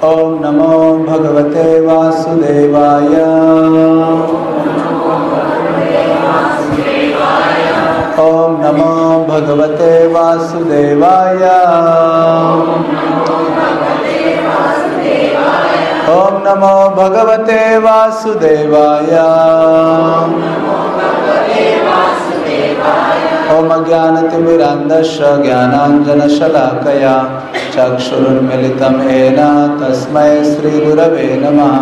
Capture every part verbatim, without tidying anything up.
ओम नमो भगवते वासुदेवाय। ओम नमो भगवते वासुदेवाय। ओम नमो भगवते वासुदेवाय। ओम अज्ञानतिमिरान्धस्य ज्ञानाञ्जनशलाकया चक्षुरुन्मिलितं येन तस्मै श्रीगुरवे नमः।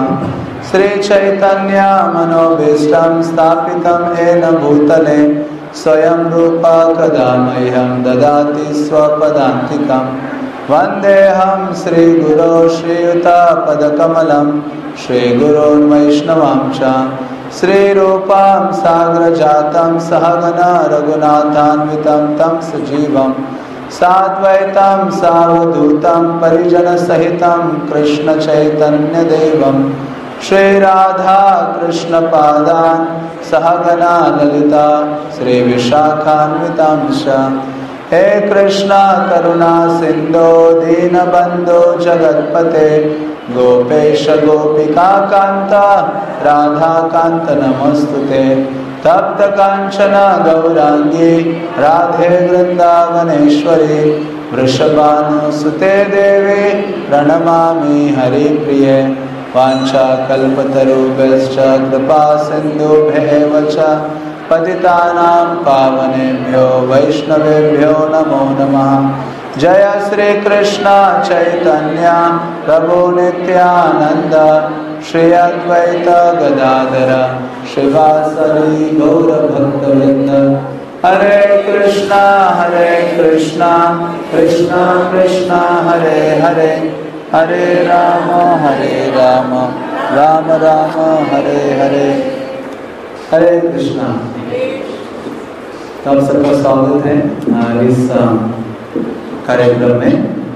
श्रीचैतन्यमनोभीष्टं स्थापितं येन भूतले स्वयं रूपा कदा मह्यं ददाति स्वपदान्तिकं। वन्देऽहं श्रीगुरो श्रीयुतापदकमलं श्रीगुरोन् वैष्णवां च श्रीरूपां साग्रजातं सहगना रघुनाथान्वितं तं सजीवं साद्वैतं सावधूतं परिजनसहितं कृष्णचैतन्यदेवं श्रीराधा कृष्णपादान् सहगना ललिता श्रीविशाखान्वितं च। हे कृष्णा करुणा सिंधो दीनबंधो जगत्पते गोपेश गोपिका कांता राधा कांत नमस्तुते। तप्त कांचन गौरांगी राधे वृंदावनेश्वरी वृषभानुसुते देवी प्रणमामि हरिप्रिये। वाञ्छाकल्पतरुभ्यश्च कृपा सिन्धुभ्येव च पतितानां पावनेभ्यो वैष्णवेभ्यो नमो नमः। जय श्री कृष्ण चैतन्य प्रभु नित्यानंद श्री अद्वैत गदाधर श्रीवासरि गौर भक्तवृंद। हरे कृष्णा हरे कृष्णा कृष्णा कृष्णा हरे हरे हरे राम हरे राम राम राम हरे हरे। हरे कृष्णा। तो आप सबका स्वागत है इस कार्यक्रम में।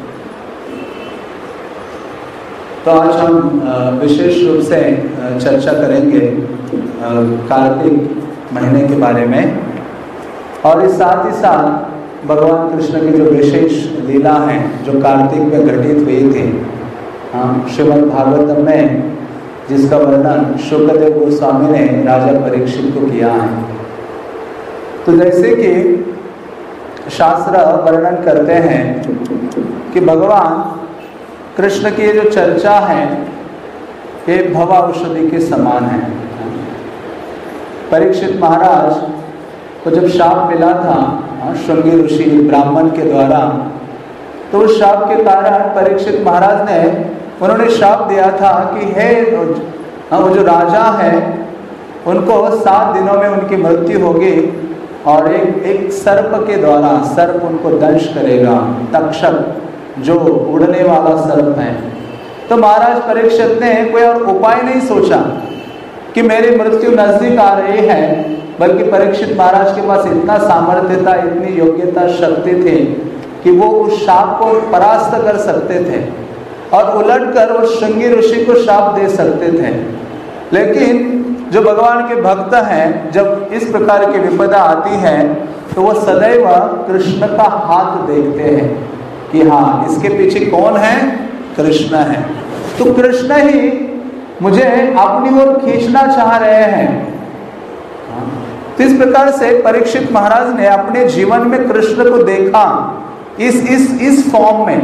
तो आज हम विशेष रूप से चर्चा करेंगे कार्तिक महीने के बारे में, और इस साथ ही साथ भगवान कृष्ण की जो विशेष लीला हैं जो कार्तिक में घटित हुई थी, श्रीमद् भागवतम में जिसका वर्णन शुकदेव गोस्वामी ने राजा परीक्षित को किया है। तो जैसे कि शास्त्र वर्णन करते हैं कि भगवान कृष्ण की जो चर्चा है ये भव औषधि के समान है। परीक्षित महाराज को जब शाप मिला था श्रृंगी ऋषि ब्राह्मण के द्वारा, तो उस शाप के कारण परीक्षित महाराज ने उन्होंने शाप दिया था कि हे वो जो राजा है उनको सात दिनों में उनकी मृत्यु होगी और एक एक सर्प के द्वारा सर्प उनको दंश करेगा, तक्षक जो उड़ने वाला सर्प है। तो महाराज परीक्षित ने कोई और उपाय नहीं सोचा कि मेरी मृत्यु नजदीक आ रही है, बल्कि परीक्षित महाराज के पास इतना सामर्थ्य था, इतनी योग्यता, शक्ति थी कि वो उस शाप को परास्त कर सकते थे और उलटकर उस श्रृंगी ऋषि को शाप दे सकते थे। लेकिन जो भगवान के भक्त हैं, जब इस प्रकार की विपदा आती है तो वो सदैव कृष्ण का हाथ देखते हैं कि हाँ इसके पीछे कौन है, कृष्ण है। तो कृष्ण ही मुझे अपनी ओर खींचना चाह रहे हैं। तो इस प्रकार से परीक्षित महाराज ने अपने जीवन में कृष्ण को देखा इस इस इस फॉर्म में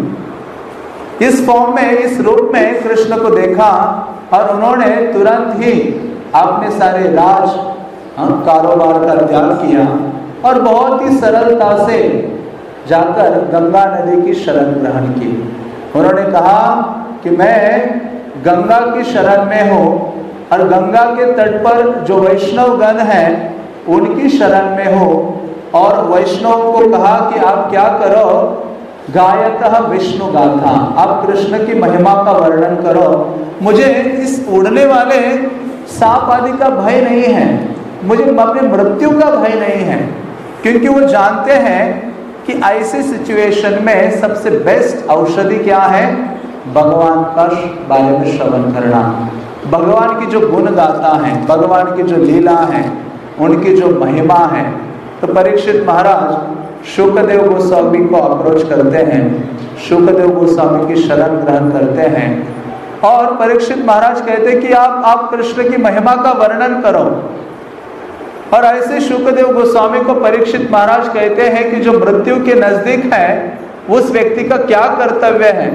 इस फॉर्म में इस रूप में कृष्ण को देखा, और उन्होंने तुरंत ही अपने सारे राज कारोबार का त्याग किया और बहुत ही सरलता से जाकर गंगा नदी की शरण ग्रहण की। उन्होंने कहा कि मैं गंगा की शरण में हूँ और गंगा के तट पर जो वैष्णव गण हैं उनकी शरण में हूँ, और वैष्णव को कहा कि आप क्या करो, गायतः विष्णु गाथा, आप कृष्ण की महिमा का वर्णन करो। मुझे इस उड़ने वाले सांप आदि का भय नहीं है, मुझे अपनी मृत्यु का भय नहीं है, क्योंकि वो जानते हैं कि ऐसे सिचुएशन में सबसे बेस्ट औषधि क्या है, भगवान का बारे में श्रवण करना, भगवान की जो गुण गाथा है, भगवान की जो लीला है, उनकी जो महिमा है। तो परीक्षित महाराज शुकदेव गोस्वामी को अप्रोच करते हैं, शुकदेव गोस्वामी की शरण ग्रहण करते हैं और परीक्षित महाराज कहते हैं कि आप आप कृष्ण की महिमा का वर्णन करो। और ऐसे शुकदेव गोस्वामी को परीक्षित महाराज कहते हैं कि जो मृत्यु के नजदीक है उस व्यक्ति का क्या कर्तव्य है,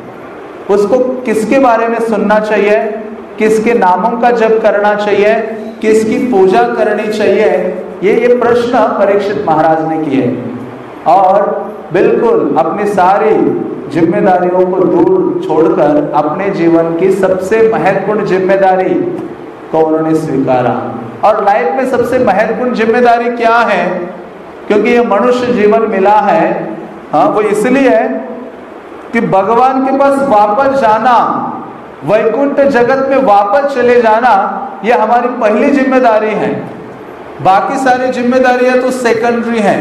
उसको किसके बारे में सुनना चाहिए, किसके नामों का जप करना चाहिए, किसकी पूजा करनी चाहिए, ये ये प्रश्न परीक्षित महाराज ने किए और बिल्कुल अपनी सारी जिम्मेदारियों को दूर छोड़कर अपने जीवन की सबसे महत्वपूर्ण जिम्मेदारी को उन्होंने स्वीकारा। और लाइफ में सबसे महत्वपूर्ण जिम्मेदारी क्या है, क्योंकि ये मनुष्य जीवन मिला है, हाँ, वो इसलिए कि भगवान के पास वापस जाना, वैकुंठ जगत में वापस चले जाना, ये हमारी पहली जिम्मेदारी है। बाकी सारी जिम्मेदारियां तो सेकेंडरी हैं।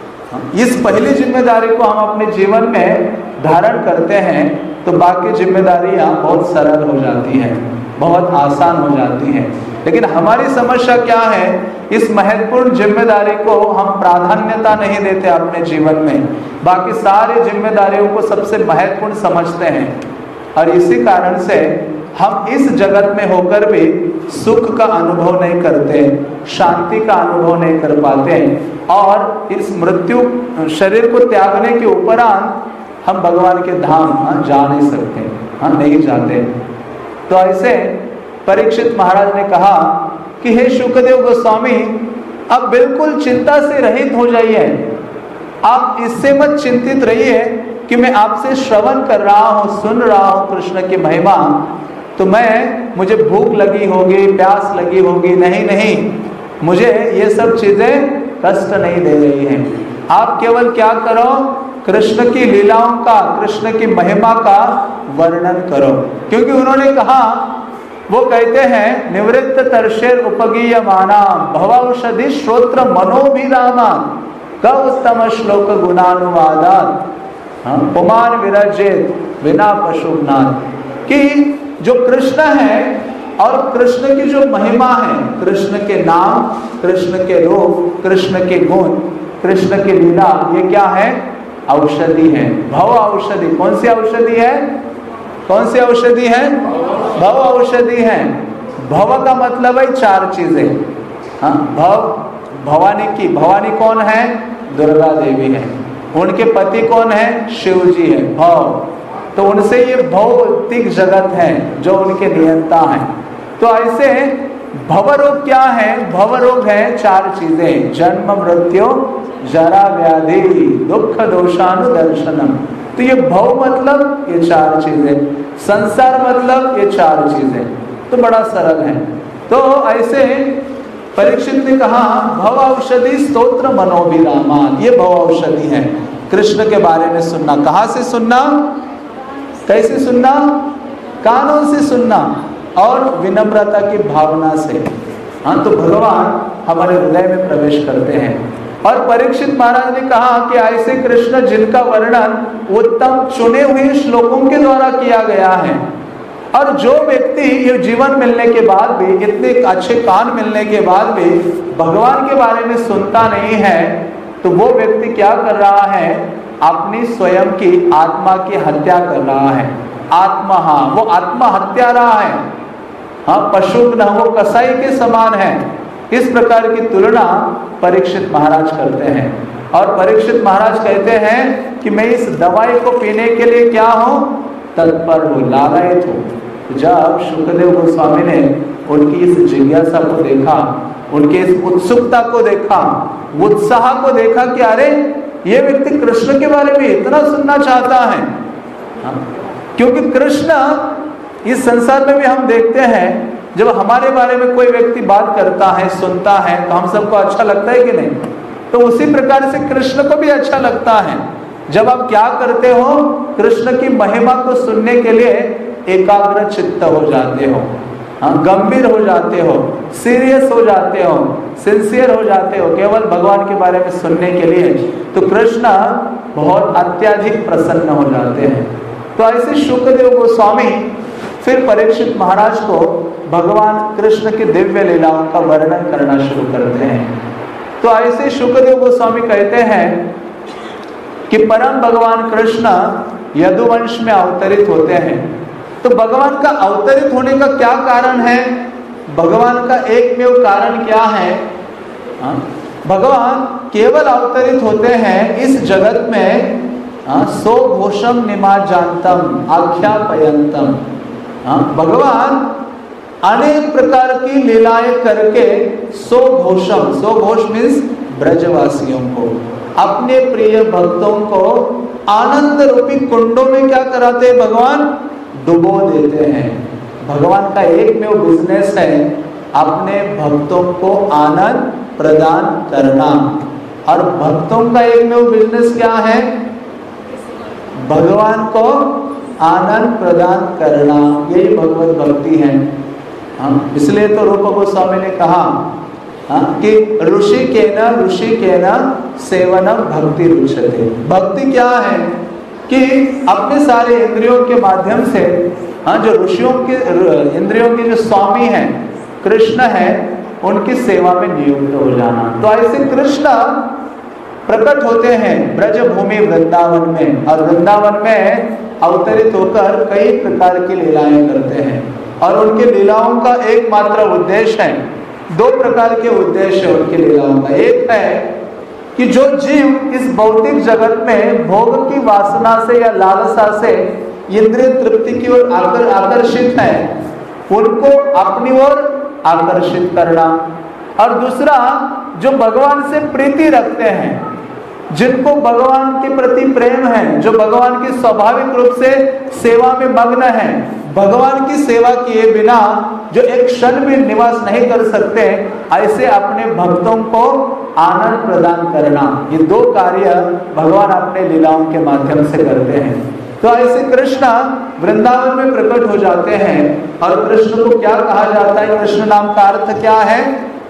इस पहली जिम्मेदारी को हम अपने जीवन में धारण करते हैं तो बाकी जिम्मेदारियां बहुत सरल हो जाती हैं, बहुत आसान हो जाती हैं। लेकिन हमारी समस्या क्या है, इस महत्वपूर्ण जिम्मेदारी को हम प्राधान्यता नहीं देते अपने जीवन में, बाकी सारी जिम्मेदारियों को सबसे महत्वपूर्ण समझते हैं और इसी कारण से हम इस जगत में होकर भी सुख का अनुभव नहीं करते, शांति का अनुभव नहीं कर पाते और इस मृत्यु शरीर को त्यागने के उपरांत हम भगवान के धाम जा नहीं सकते, हम नहीं जाते। तो ऐसे परीक्षित महाराज ने कहा कि हे शुकदेव गोस्वामी, अब बिल्कुल चिंता से रहित हो जाइए, आप इससे मत चिंतित रहिए कि मैं आपसे श्रवण कर रहा हूँ, सुन रहा हूँ कृष्ण की महिमा, तो मैं मुझे भूख लगी होगी, प्यास लगी होगी, नहीं नहीं, मुझे ये सब चीजें कष्ट नहीं दे रही हैं। आप केवल क्या करो, कृष्ण की लीलाओं का, कृष्ण की महिमा का वर्णन करो। क्योंकि उन्होंने कहा, वो कहते हैं, निवृत्त तर्षेर उपगीय माना भवौषधि श्रोत्र मनोभिरामा क उत्तम श्लोक गुणानुवादात पुमान विरजेत विना पशुनाथ। कि जो कृष्ण है और कृष्ण की जो महिमा है, कृष्ण के नाम, कृष्ण के रूप, कृष्ण के गुण, कृष्ण की लीला, ये क्या है, औषधि है, भव औषधि। कौन सी औषधि है, कौन सी औषधि है, भव औषधि है। भव का मतलब है चार चीजें, हाँ, भव भवानी की, भवानी कौन है, दुर्गा देवी है, उनके पति कौन है, शिव जी है, भव, तो उनसे ये भौतिक जगत है जो उनके नियंता है। तो ऐसे भवरोग क्या है, भवरोग है चार चीजें, जन्म मृत्यु जरा व्याधि दुख दोषानुदर्शनम। तो ये भव मतलब ये चार चीजें, संसार मतलब ये चार चीजें, तो बड़ा सरल है। तो ऐसे परीक्षित ने कहा, भव औषधि स्तोत्र मनोभिरामा, ये भव औषधि है, कृष्ण के बारे में सुनना। कहाँ से सुनना, कैसे सुनना, कानों से सुनना और विनम्रता की भावना से। हाँ, तो भगवान हमारे हृदय में प्रवेश करते हैं। और परीक्षित महाराज ने कहा कि ऐसे कृष्ण जिनका वर्णन उत्तम चुने हुए श्लोकों के द्वारा किया गया है, और जो व्यक्ति ये जीवन मिलने के बाद भी, इतने अच्छे कान मिलने के बाद भी भगवान के बारे में सुनता नहीं है, तो वो व्यक्ति क्या कर रहा है, अपनी स्वयं की आत्मा की हत्या कर रहा है। आत्मा, हाँ, वो आत्मा हत्या रहा है, हाँ, पशु न वो कसाई के समान है। इस प्रकार की तुलना परीक्षित महाराज करते हैं और परीक्षित महाराज कहते हैं कि मैं इस दवाई को पीने के लिए क्या हूँ, तत्पर हूँ, लालायित हूँ। जब शुकदेव गोस्वामी ने उनकी इस जिज्ञासा को देखा, उनके इस उत्सुकता को देखा, उत्साह को देखा कि अरे ये व्यक्ति कृष्ण के बारे में इतना सुनना चाहता है, हाँ? क्योंकि कृष्ण इस संसार में भी हम देखते हैं, जब हमारे बारे में कोई व्यक्ति बात करता है, सुनता है, तो हम सबको अच्छा लगता है कि नहीं। तो उसी प्रकार से कृष्ण को भी अच्छा लगता है जब आप क्या करते हो, कृष्ण की महिमा को सुनने के लिए एकाग्र चित्त हो जाते हो, हाँ, गंभीर हो जाते हो, सीरियस हो जाते हो, सिंसियर हो जाते हो केवल भगवान के बारे में सुनने के लिए, तो कृष्ण बहुत अत्यधिक प्रसन्न हो जाते हैं। तो ऐसे शुकदेव गोस्वामी फिर परीक्षित महाराज को भगवान कृष्ण की दिव्य लीलाओं का वर्णन करना शुरू करते हैं। तो ऐसे शुकदेव गोस्वामी कहते हैं कि परम भगवान कृष्ण यदुवंश में अवतरित होते हैं। तो भगवान का अवतरित होने का क्या कारण है? भगवान का एकमेव कारण क्या है? हाँ? भगवान केवल अवतरित होते हैं इस जगत में सो घोषम निमाजांतम आख्यापयंतम। भगवान अनेक प्रकार की लीलाएं करके सो घोषम, सो घोष मीन्स ब्रजवासियों को, अपने प्रिय भक्तों को आनंद रूपी कुंडों में क्या कराते हैं? भगवान डुबो देते हैं। भगवान का एकमेव बिजनेस है अपने भक्तों को आनंद प्रदान करना। और भक्तों का एकमेव बिजनेस क्या है? भगवान को आनंद प्रदान करना। यही भगवत भक्ति है। हाँ, इसलिए तो रूप गोस्वामी ने कहा हाँ, कि ऋषि के न ऋषि के न सेवनम भक्ति रुचते। भक्ति क्या है? कि अपने सारे इंद्रियों के माध्यम से हाँ, जो ऋषियों के इंद्रियों के जो स्वामी हैं कृष्ण है, उनकी सेवा में नियुक्त हो जाना। तो ऐसे कृष्ण प्रकट होते हैं ब्रज भूमि वृंदावन में, और वृंदावन में अवतरित होकर कई प्रकार की लीलाएं करते हैं। और उनकी लीलाओं का एकमात्र उद्देश्य है, दो प्रकार के उद्देश्य है उनकी लीलाओं का। एक है कि जो जीव इस भौतिक जगत में भोग की वासना से या लालसा से इंद्रिय तृप्ति की ओर आकर आकर्षित है, उनको अपनी ओर आकर्षित करना। और दूसरा, जो भगवान से प्रीति रखते हैं, जिनको भगवान के प्रति प्रेम है, जो भगवान की स्वाभाविक रूप से सेवा में मग्न है, भगवान की सेवा किए बिना जो एक क्षण भी निवास नहीं कर सकते, ऐसे अपने भक्तों को आनंद प्रदान करना, ये दो कार्य भगवान अपने लीलाओं के माध्यम से करते हैं। तो ऐसे कृष्ण वृंदावन में प्रकट हो जाते हैं। और कृष्ण को क्या कहा जाता है? कृष्ण नाम का अर्थ क्या है?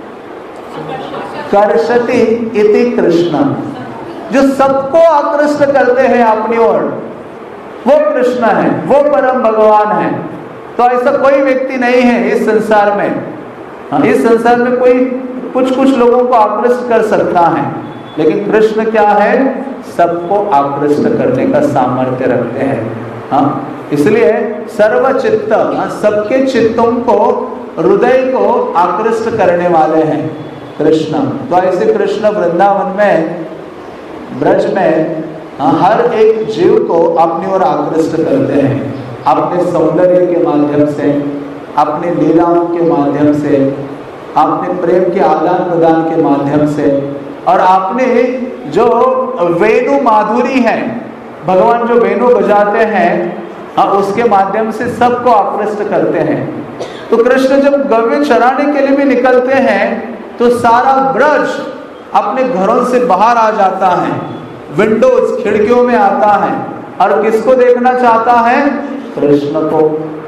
कर्षति इति कृष्ण, जो सबको आकृष्ट करते हैं अपनी ओर, वो कृष्ण है, वो परम भगवान है। तो ऐसा कोई व्यक्ति नहीं है इस संसार में। इस संसार में कोई कुछ कुछ लोगों को आकृष्ट कर सकता है, लेकिन कृष्ण क्या है? सबको आकृष्ट करने का सामर्थ्य रखते हैं। हाँ, इसलिए सर्वचित्त, सबके चित्तों को, हृदय को आकृष्ट करने वाले हैं कृष्ण। तो ऐसे कृष्ण वृंदावन में, ब्रज में हर एक जीव को अपनी ओर आकृष्ट करते हैं, अपने सौंदर्य के माध्यम से, अपने लीलाओं के माध्यम से, अपने प्रेम के आदान प्रदान के माध्यम से, और आपने जो वेणु माधुरी है, भगवान जो वेणु बजाते हैं, उसके माध्यम से सबको आकृष्ट करते हैं। तो कृष्ण जब गव्य चराने के लिए भी निकलते हैं, तो सारा ब्रज अपने घरों से बाहर आ जाता है, विंडोज, खिड़कियों में आता है, और किसको देखना चाहता है? कृष्ण को।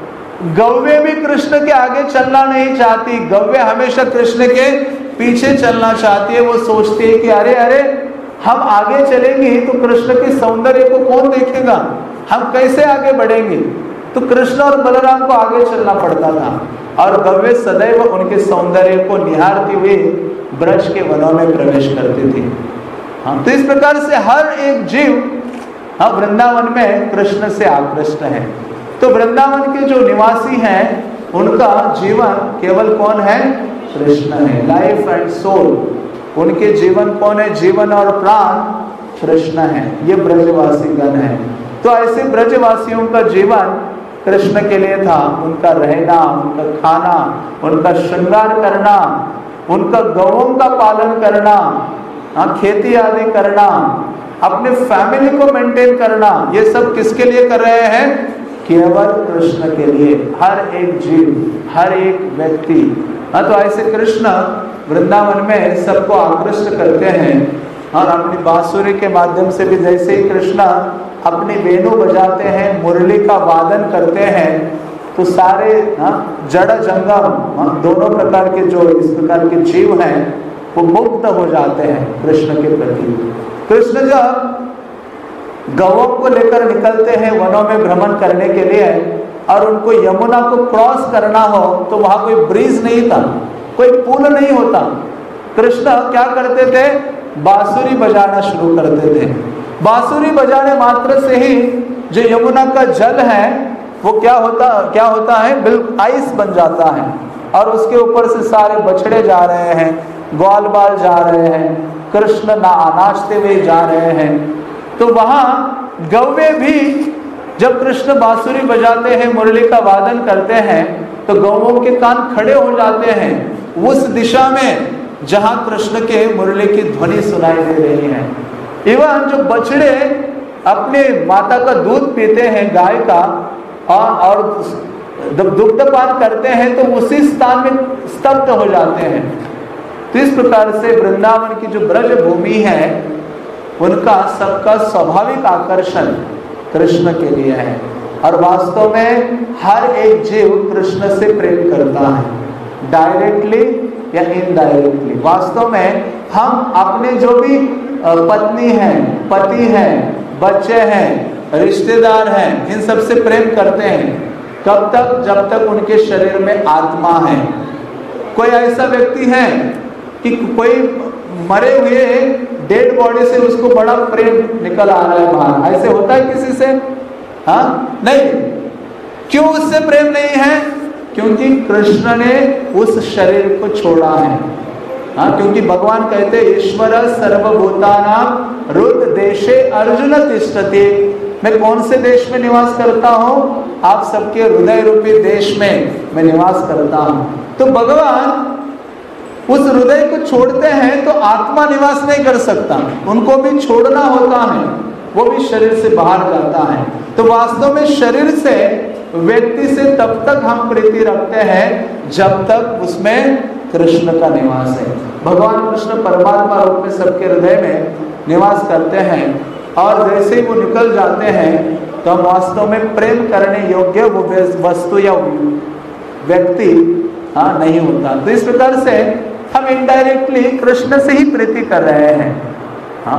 गव्य भी कृष्ण के आगे चलना नहीं चाहती, गव्य हमेशा कृष्ण के पीछे चलना चाहती है। वो सोचती है कि अरे अरे हम आगे चलेंगे तो कृष्ण के सौंदर्य को कौन देखेगा, हम कैसे आगे बढ़ेंगे? तो कृष्ण और बलराम को आगे चलना पड़ता था, और गव्य सदैव उनके सौंदर्य को निहारती हुई ब्रज के वनों में प्रवेश करती थी। हाँ, तो इस प्रकार से हर एक जीव हाँ वृंदावन में कृष्ण से आकृष्ट है। तो वृंदावन के जो निवासी हैं, उनका जीवन केवल कौन है? कृष्ण है। लाइफ एंड सोल, उनके जीवन कौन है? जीवन और प्राण कृष्ण है। ये ब्रजवासी गण है। तो ऐसे ब्रजवासियों का जीवन कृष्ण के लिए था। उनका रहना, उनका खाना, उनका श्रृंगार करना, उनका गौओं का पालन करना, हाँ खेती आदि करना, अपने फैमिली को मेंटेन करना, ये सब किसके लिए कर रहे हैं? केवल कृष्ण के लिए। हर एक जीव, हर एक व्यक्ति। हाँ, तो ऐसे कृष्ण वृंदावन में सबको आकृष्ट करते हैं, और अपनी बांसुरी के माध्यम से भी, जैसे ही कृष्ण अपनी वेणु बजाते हैं, मुरली का वादन करते हैं, तो सारे हाँ जड़ जंगम, हाँ दोनों प्रकार के जो इस प्रकार के जीव हैं, वो मुक्त हो जाते हैं कृष्ण के प्रति। कृष्ण जब गौओं को लेकर निकलते हैं वनों में भ्रमण करने के लिए, और उनको यमुना को क्रॉस करना हो, तो वहां कोई ब्रिज नहीं था, कोई पुल नहीं होता। कृष्ण क्या करते थे? बांसुरी बजाना शुरू करते थे। बांसुरी बजाने मात्र से ही जो यमुना का जल है वो क्या होता क्या होता है, बिल्कुल आइस बन जाता है, और उसके ऊपर से सारे बछड़े जा रहे हैं, ग्वाल बाल जा रहे हैं, कृष्ण ना नाचते हुए जा रहे हैं। तो वहां गौवे भी जब कृष्ण बांसुरी बजाते हैं, मुरली का वादन करते हैं, तो गौवों के कान खड़े हो जाते हैं उस दिशा में जहां कृष्ण के मुरली की ध्वनि सुनाई दे रही है। इवन जो बछड़े अपने माता का दूध पीते हैं गाय का और, और दुग्धपान करते हैं, तो उसी स्थान में स्तब्ध हो जाते हैं। तो इस प्रकार से वृंदावन की जो ब्रज भूमि है उनका सबका स्वाभाविक आकर्षण कृष्ण के लिए है, और वास्तव में हर एक जीव कृष्ण से प्रेम करता है, डायरेक्टली या इनडायरेक्टली। वास्तव में हम अपने जो भी पत्नी हैं, पति हैं, बच्चे हैं, रिश्तेदार हैं, इन सब से प्रेम करते हैं। कब तक? जब तक उनके शरीर में आत्मा है। कोई ऐसा व्यक्ति है कि कोई मरे हुए डेड बॉडी से उसको बड़ा प्रेम निकल आ रहा है बाहर, ऐसे होता है किसी से? हाँ, नहीं। क्यों उससे प्रेम नहीं है? क्योंकि कृष्ण ने उस शरीर को छोड़ा है। हाँ, क्योंकि भगवान कहते ईश्वर सर्वभूतानां हृद देशे अर्जुन तिष्ठति। मैं कौन से देश में निवास करता हूँ? आप सबके हृदय रूपी देश में मैं निवास करता हूँ। तो भगवान उस हृदय को छोड़ते हैं तो आत्मा निवास नहीं कर सकता, उनको भी छोड़ना होता है, वो भी शरीर से बाहर जाता है। तो वास्तव में शरीर से व्यक्ति से तब तक हम प्रीति रखते हैं जब तक उसमें कृष्ण का निवास है। भगवान कृष्ण परमात्मा रूप में सबके हृदय में निवास करते हैं, और जैसे ही वो निकल जाते हैं तो हम वास्तव में प्रेम करने योग्य वो वस्तु या व्यक्ति हाँ नहीं होता। तो इस प्रकार से हम इनडायरेक्टली कृष्ण से ही प्रीति कर रहे हैं। हाँ,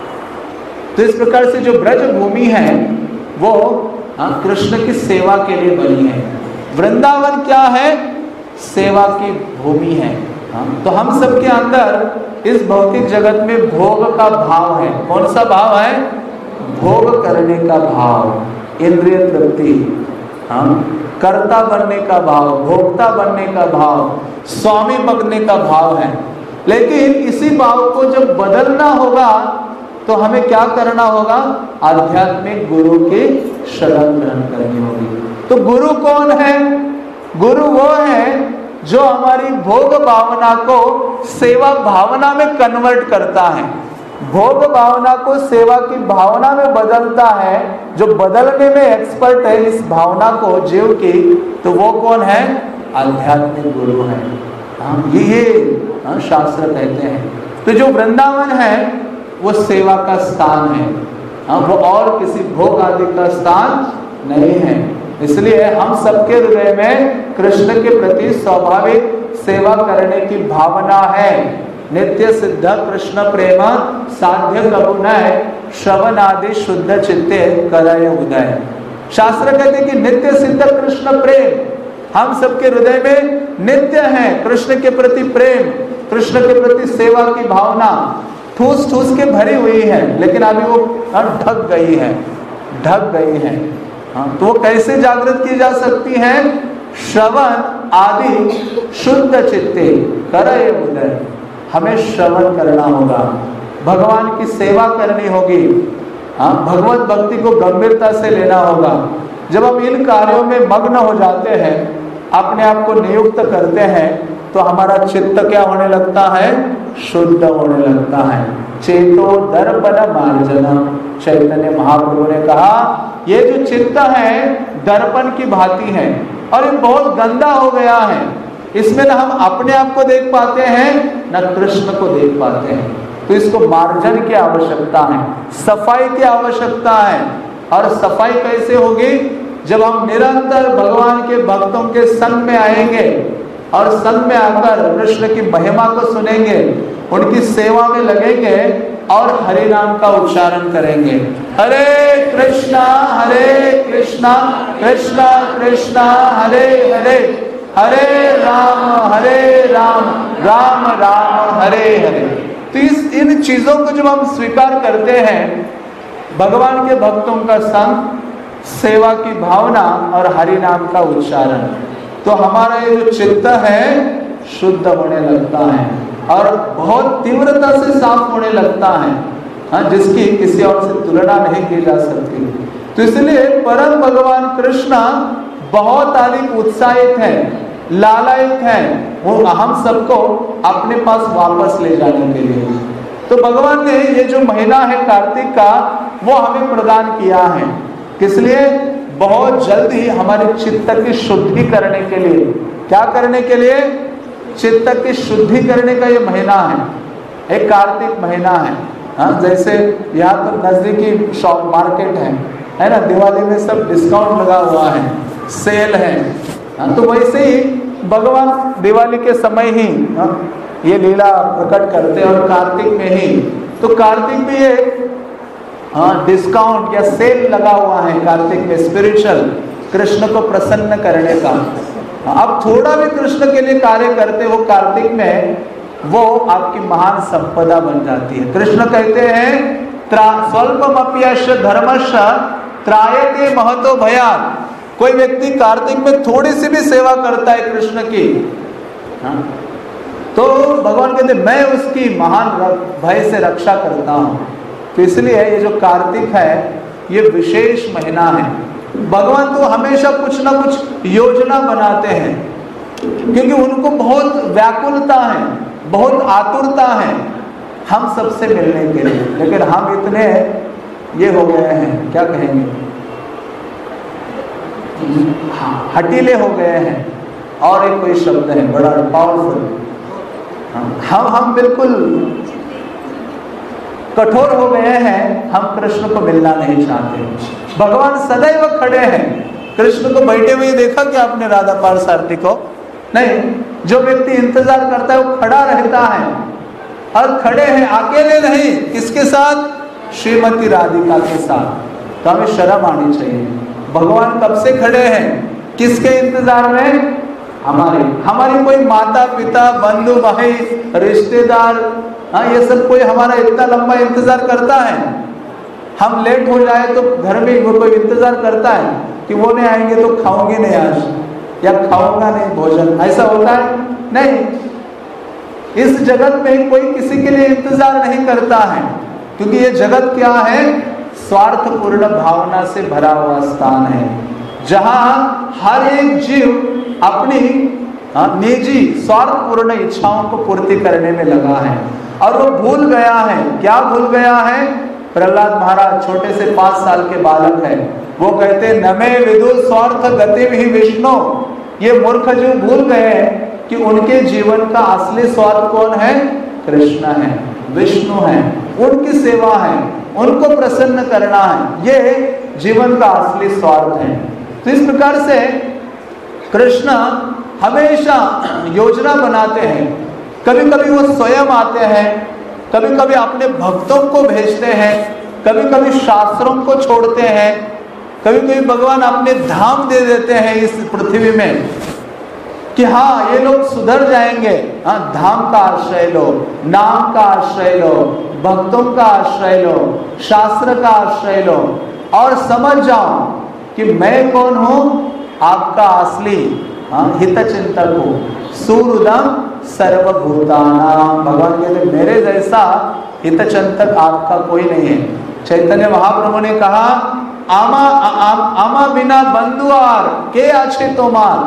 तो इस प्रकार से जो ब्रज भूमि है वो हाँ कृष्ण की सेवा के लिए बनी है। वृंदावन क्या है? सेवा की भूमि है। हाँ, तो हम सबके अंदर इस भौतिक जगत में भोग का भाव है। कौन सा भाव है? भोग करने का भाव, इंद्रिय तृप्ति, हाँ, कर्ता बनने का भाव, भोक्ता बनने का भाव, स्वामी बनने का भाव है। लेकिन इसी भाव को जब बदलना होगा तो हमें क्या करना होगा? आध्यात्मिक गुरु की शरण ग्रहण करनी होगी। तो गुरु कौन है? गुरु वो है जो हमारी भोग भावना को सेवा भावना में कन्वर्ट करता है, भोग भावना को सेवा की भावना में बदलता है। जो बदलने में एक्सपर्ट है इस भावना को जीव की, तो वो कौन है? आध्यात्मिक गुरु है। हाँ, ये ये हाँ, शास्त्र कहते हैं। तो जो वृंदावन है वो सेवा का स्थान है। हाँ, वो और किसी भोग आदि का स्थान नहीं है। इसलिए हम सबके हृदय में कृष्ण के प्रति स्वाभाविक सेवा करने की भावना है। नित्य सिद्ध कृष्ण प्रेम साध्य कबुनय श्रवण आदि शुद्ध चित्ते करय उदय। शास्त्र कहते कि नित्य सिद्ध कृष्ण प्रेम हम सबके हृदय में नित्य है। कृष्ण के प्रति प्रेम, कृष्ण के प्रति सेवा की भावना ठूस ठूस के भरी हुई है, लेकिन अभी वो ढक गई है, ढक गई है। हाँ, तो वो कैसे जागृत की जा सकती है? श्रवण आदि शुद्ध चित्ते करय उदय। हमें श्रवण करना होगा, भगवान की सेवा करनी होगी। हाँ, भगवत भक्ति को गंभीरता से लेना होगा। जब हम इन कार्यों में मग्न हो जाते हैं, अपने आप को नियुक्त करते हैं, तो हमारा चित्त क्या होने लगता है? शुद्ध होने लगता है। चेतो दर्पण मार्जनम, चैतन्य महाप्रभु ने कहा ये जो चित्त है दर्पण की भांति है, और ये बहुत गंदा हो गया है। इसमें न हम अपने आप को देख पाते हैं, न कृष्ण को देख पाते हैं। तो इसको मार्जन की आवश्यकता है, सफाई की आवश्यकता है। और सफाई कैसे होगी? जब हम निरंतर भगवान के भक्तों के संग में आएंगे और संग में आकर कृष्ण की महिमा को सुनेंगे, उनकी सेवा में लगेंगे और हरे नाम का उच्चारण करेंगे। हरे कृष्णा हरे कृष्णा कृष्णा कृष्णा हरे हरे, हरे राम हरे राम राम राम हरे हरे। तो इस इन चीजों को जब हम स्वीकार करते हैं भगवान के भक्तों का संग, सेवा की भावना और हरि नाम का उच्चारण, तो हमारा ये जो चित्त है शुद्ध होने लगता है और बहुत तीव्रता से साफ होने लगता है, हाँ, जिसकी किसी और से तुलना नहीं की जा सकती। तो इसलिए परम भगवान कृष्ण बहुत अधिक उत्साहित है, लालायित है, वो हम सबको अपने पास वापस ले जाने के लिए। तो भगवान ने ये जो महीना है कार्तिक का, वो हमें प्रदान किया है, किस लिए? बहुत जल्दी हमारे चित्त की शुद्धि करने के लिए। क्या करने के लिए? चित्त की शुद्धि करने का ये महीना है, एक कार्तिक महीना है। हाँ, जैसे यहाँ तो नजदीकी शॉप मार्केट है है ना, दिवाली में सब डिस्काउंट लगा हुआ है, सेल है। हाँ, तो वैसे ही भगवान दिवाली के समय ही हाँ, ये लीला प्रकट करते हैं और कार्तिक में ही, तो कार्तिक में ये हाँ डिस्काउंट या सेल लगा हुआ है कार्तिक में, स्पिरिचुअल कृष्ण को प्रसन्न करने का। अब थोड़ा भी कृष्ण के लिए कार्य करते हो कार्तिक में, वो आपकी महान संपदा बन जाती है। कृष्ण कहते हैं स्वल्पमप्यश्च धर्मश्च त्रायते महतो भयात्। कोई व्यक्ति कार्तिक में थोड़ी सी भी सेवा करता है कृष्ण की, हाँ, तो भगवान कहते मैं उसकी महान भय से रक्षा करता हूँ। तो इसलिए ये जो कार्तिक है ये विशेष महीना है। भगवान तो हमेशा कुछ ना कुछ योजना बनाते हैं, क्योंकि उनको बहुत व्याकुलता है, बहुत आतुरता है हम सबसे मिलने के लिए। लेकिन हम इतने ये हो गए हैं, क्या कहेंगे, हटीले हो गए हैं, और एक कोई शब्द है बड़ा पावरफुल, हम हम बिल्कुल कठोर हो गए हैं, हम कृष्ण को मिलना नहीं चाहते। भगवान सदैव खड़े हैं। कृष्ण को बैठे हुए देखा क्या आपने राधा पार्सार्थी को? नहीं, जो व्यक्ति इंतजार करता है वो खड़ा रहता है, और खड़े हैं अकेले नहीं, किसके साथ? श्रीमती राधिका के साथ। तो हमें शर्म आनी चाहिए। भगवान कब से खड़े हैं? किसके इंतजार में? हमारे हमारी कोई माता पिता बंधु भाई रिश्तेदार, हाँ, ये सब कोई हमारा इतना लंबा इंतजार करता है? हम लेट हो जाए तो घर में वो कोई इंतजार करता है कि वो नहीं आएंगे तो खाऊंगे नहीं आज, या खाऊंगा नहीं भोजन, ऐसा होता है? नहीं। इस जगत में कोई किसी के लिए इंतजार नहीं करता है, क्योंकि ये जगत क्या है? स्वार्थपूर्ण भावना से भरा हुआ स्थान है, जहां हर एक जीव अपनी निजी स्वार्थपूर्ण इच्छाओं को पूर्ति करने में लगा है, और वो भूल गया है। क्या भूल गया है? प्रहलाद महाराज छोटे से पांच साल के बालक है, वो कहते नमे विदु स्वार्थ गतिम ही विष्णु। ये मूर्ख जीव भूल गए कि उनके जीवन का असली स्वार्थ कौन है? कृष्ण है, विष्णु है, उनकी सेवा है, उनको प्रसन्न करना है, ये जीवन का असली स्वार्थ है। तो इस प्रकार से कृष्ण हमेशा योजना बनाते हैं। कभी कभी वो स्वयं आते हैं, कभी कभी अपने भक्तों को भेजते हैं, कभी कभी शास्त्रों को छोड़ते हैं, कभी कभी भगवान अपने धाम दे देते हैं इस पृथ्वी में कि हाँ ये लोग सुधर जाएंगे। हाँ, धाम का आश्रय लो, नाम का आश्रय लो, भक्तों का आश्रय लो, शास्त्र का आश्रय लो, और समझ जाओ कि मैं कौन हूँ? आपका असली हाँ हित चिंतक हूँ। सूरुदम सर्वभूतानां। भगवान कहते मेरे जैसा हित चिंतक आपका कोई नहीं है। चैतन्य महाप्रभु ने कहा आमा आम, आमा बिना बंधुआर के आछे तोमार।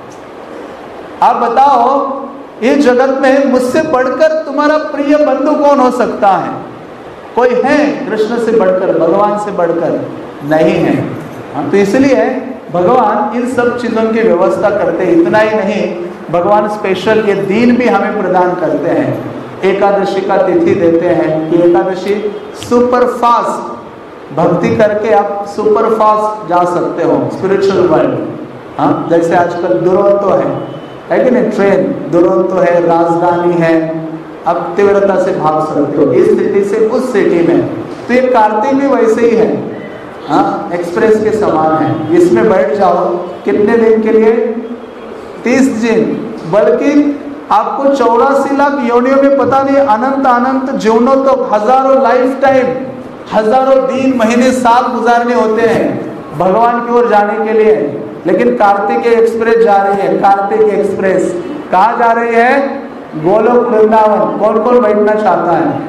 आप बताओ इस जगत में मुझसे बढ़कर तुम्हारा प्रिय बंधु कौन हो सकता है? कोई है कृष्ण से बढ़कर, भगवान से बढ़कर? नहीं है। हाँ, तो इसलिए भगवान इन सब चीजों की व्यवस्था करते हैं। इतना ही नहीं, भगवान स्पेशल ये दिन भी हमें प्रदान करते हैं। एकादशी का तिथि देते हैं कि एकादशी सुपर फास्ट भक्ति करके आप सुपर फास्ट जा सकते हो स्पिरिचुअल वर्ल्ड। हाँ, जैसे आजकल दुरंतो है है कि नहीं, ट्रेन दुरंतो है, राजधानी है, अब तीव्रता से भाग सकते हो इस सिटी से उस सिटी में। तो ये कार्तिक भी वैसे ही है, हाँ, एक्सप्रेस के समान है। इसमें बैठ जाओ कितने दिन के लिए? तीस दिन, बल्कि आपको चौरासी लाख योनियों में पता नहीं अनंत अनंत जीवनों तो हजारों लाइफ टाइम हजारों दिन महीने साल गुजारने होते हैं भगवान की ओर जाने के लिए, लेकिन कार्तिक एक्सप्रेस जा रही है। कार्तिक एक्सप्रेस कहाँ जा रही है? गोलोक वृंदावन। कौन कौन बैठना चाहता है?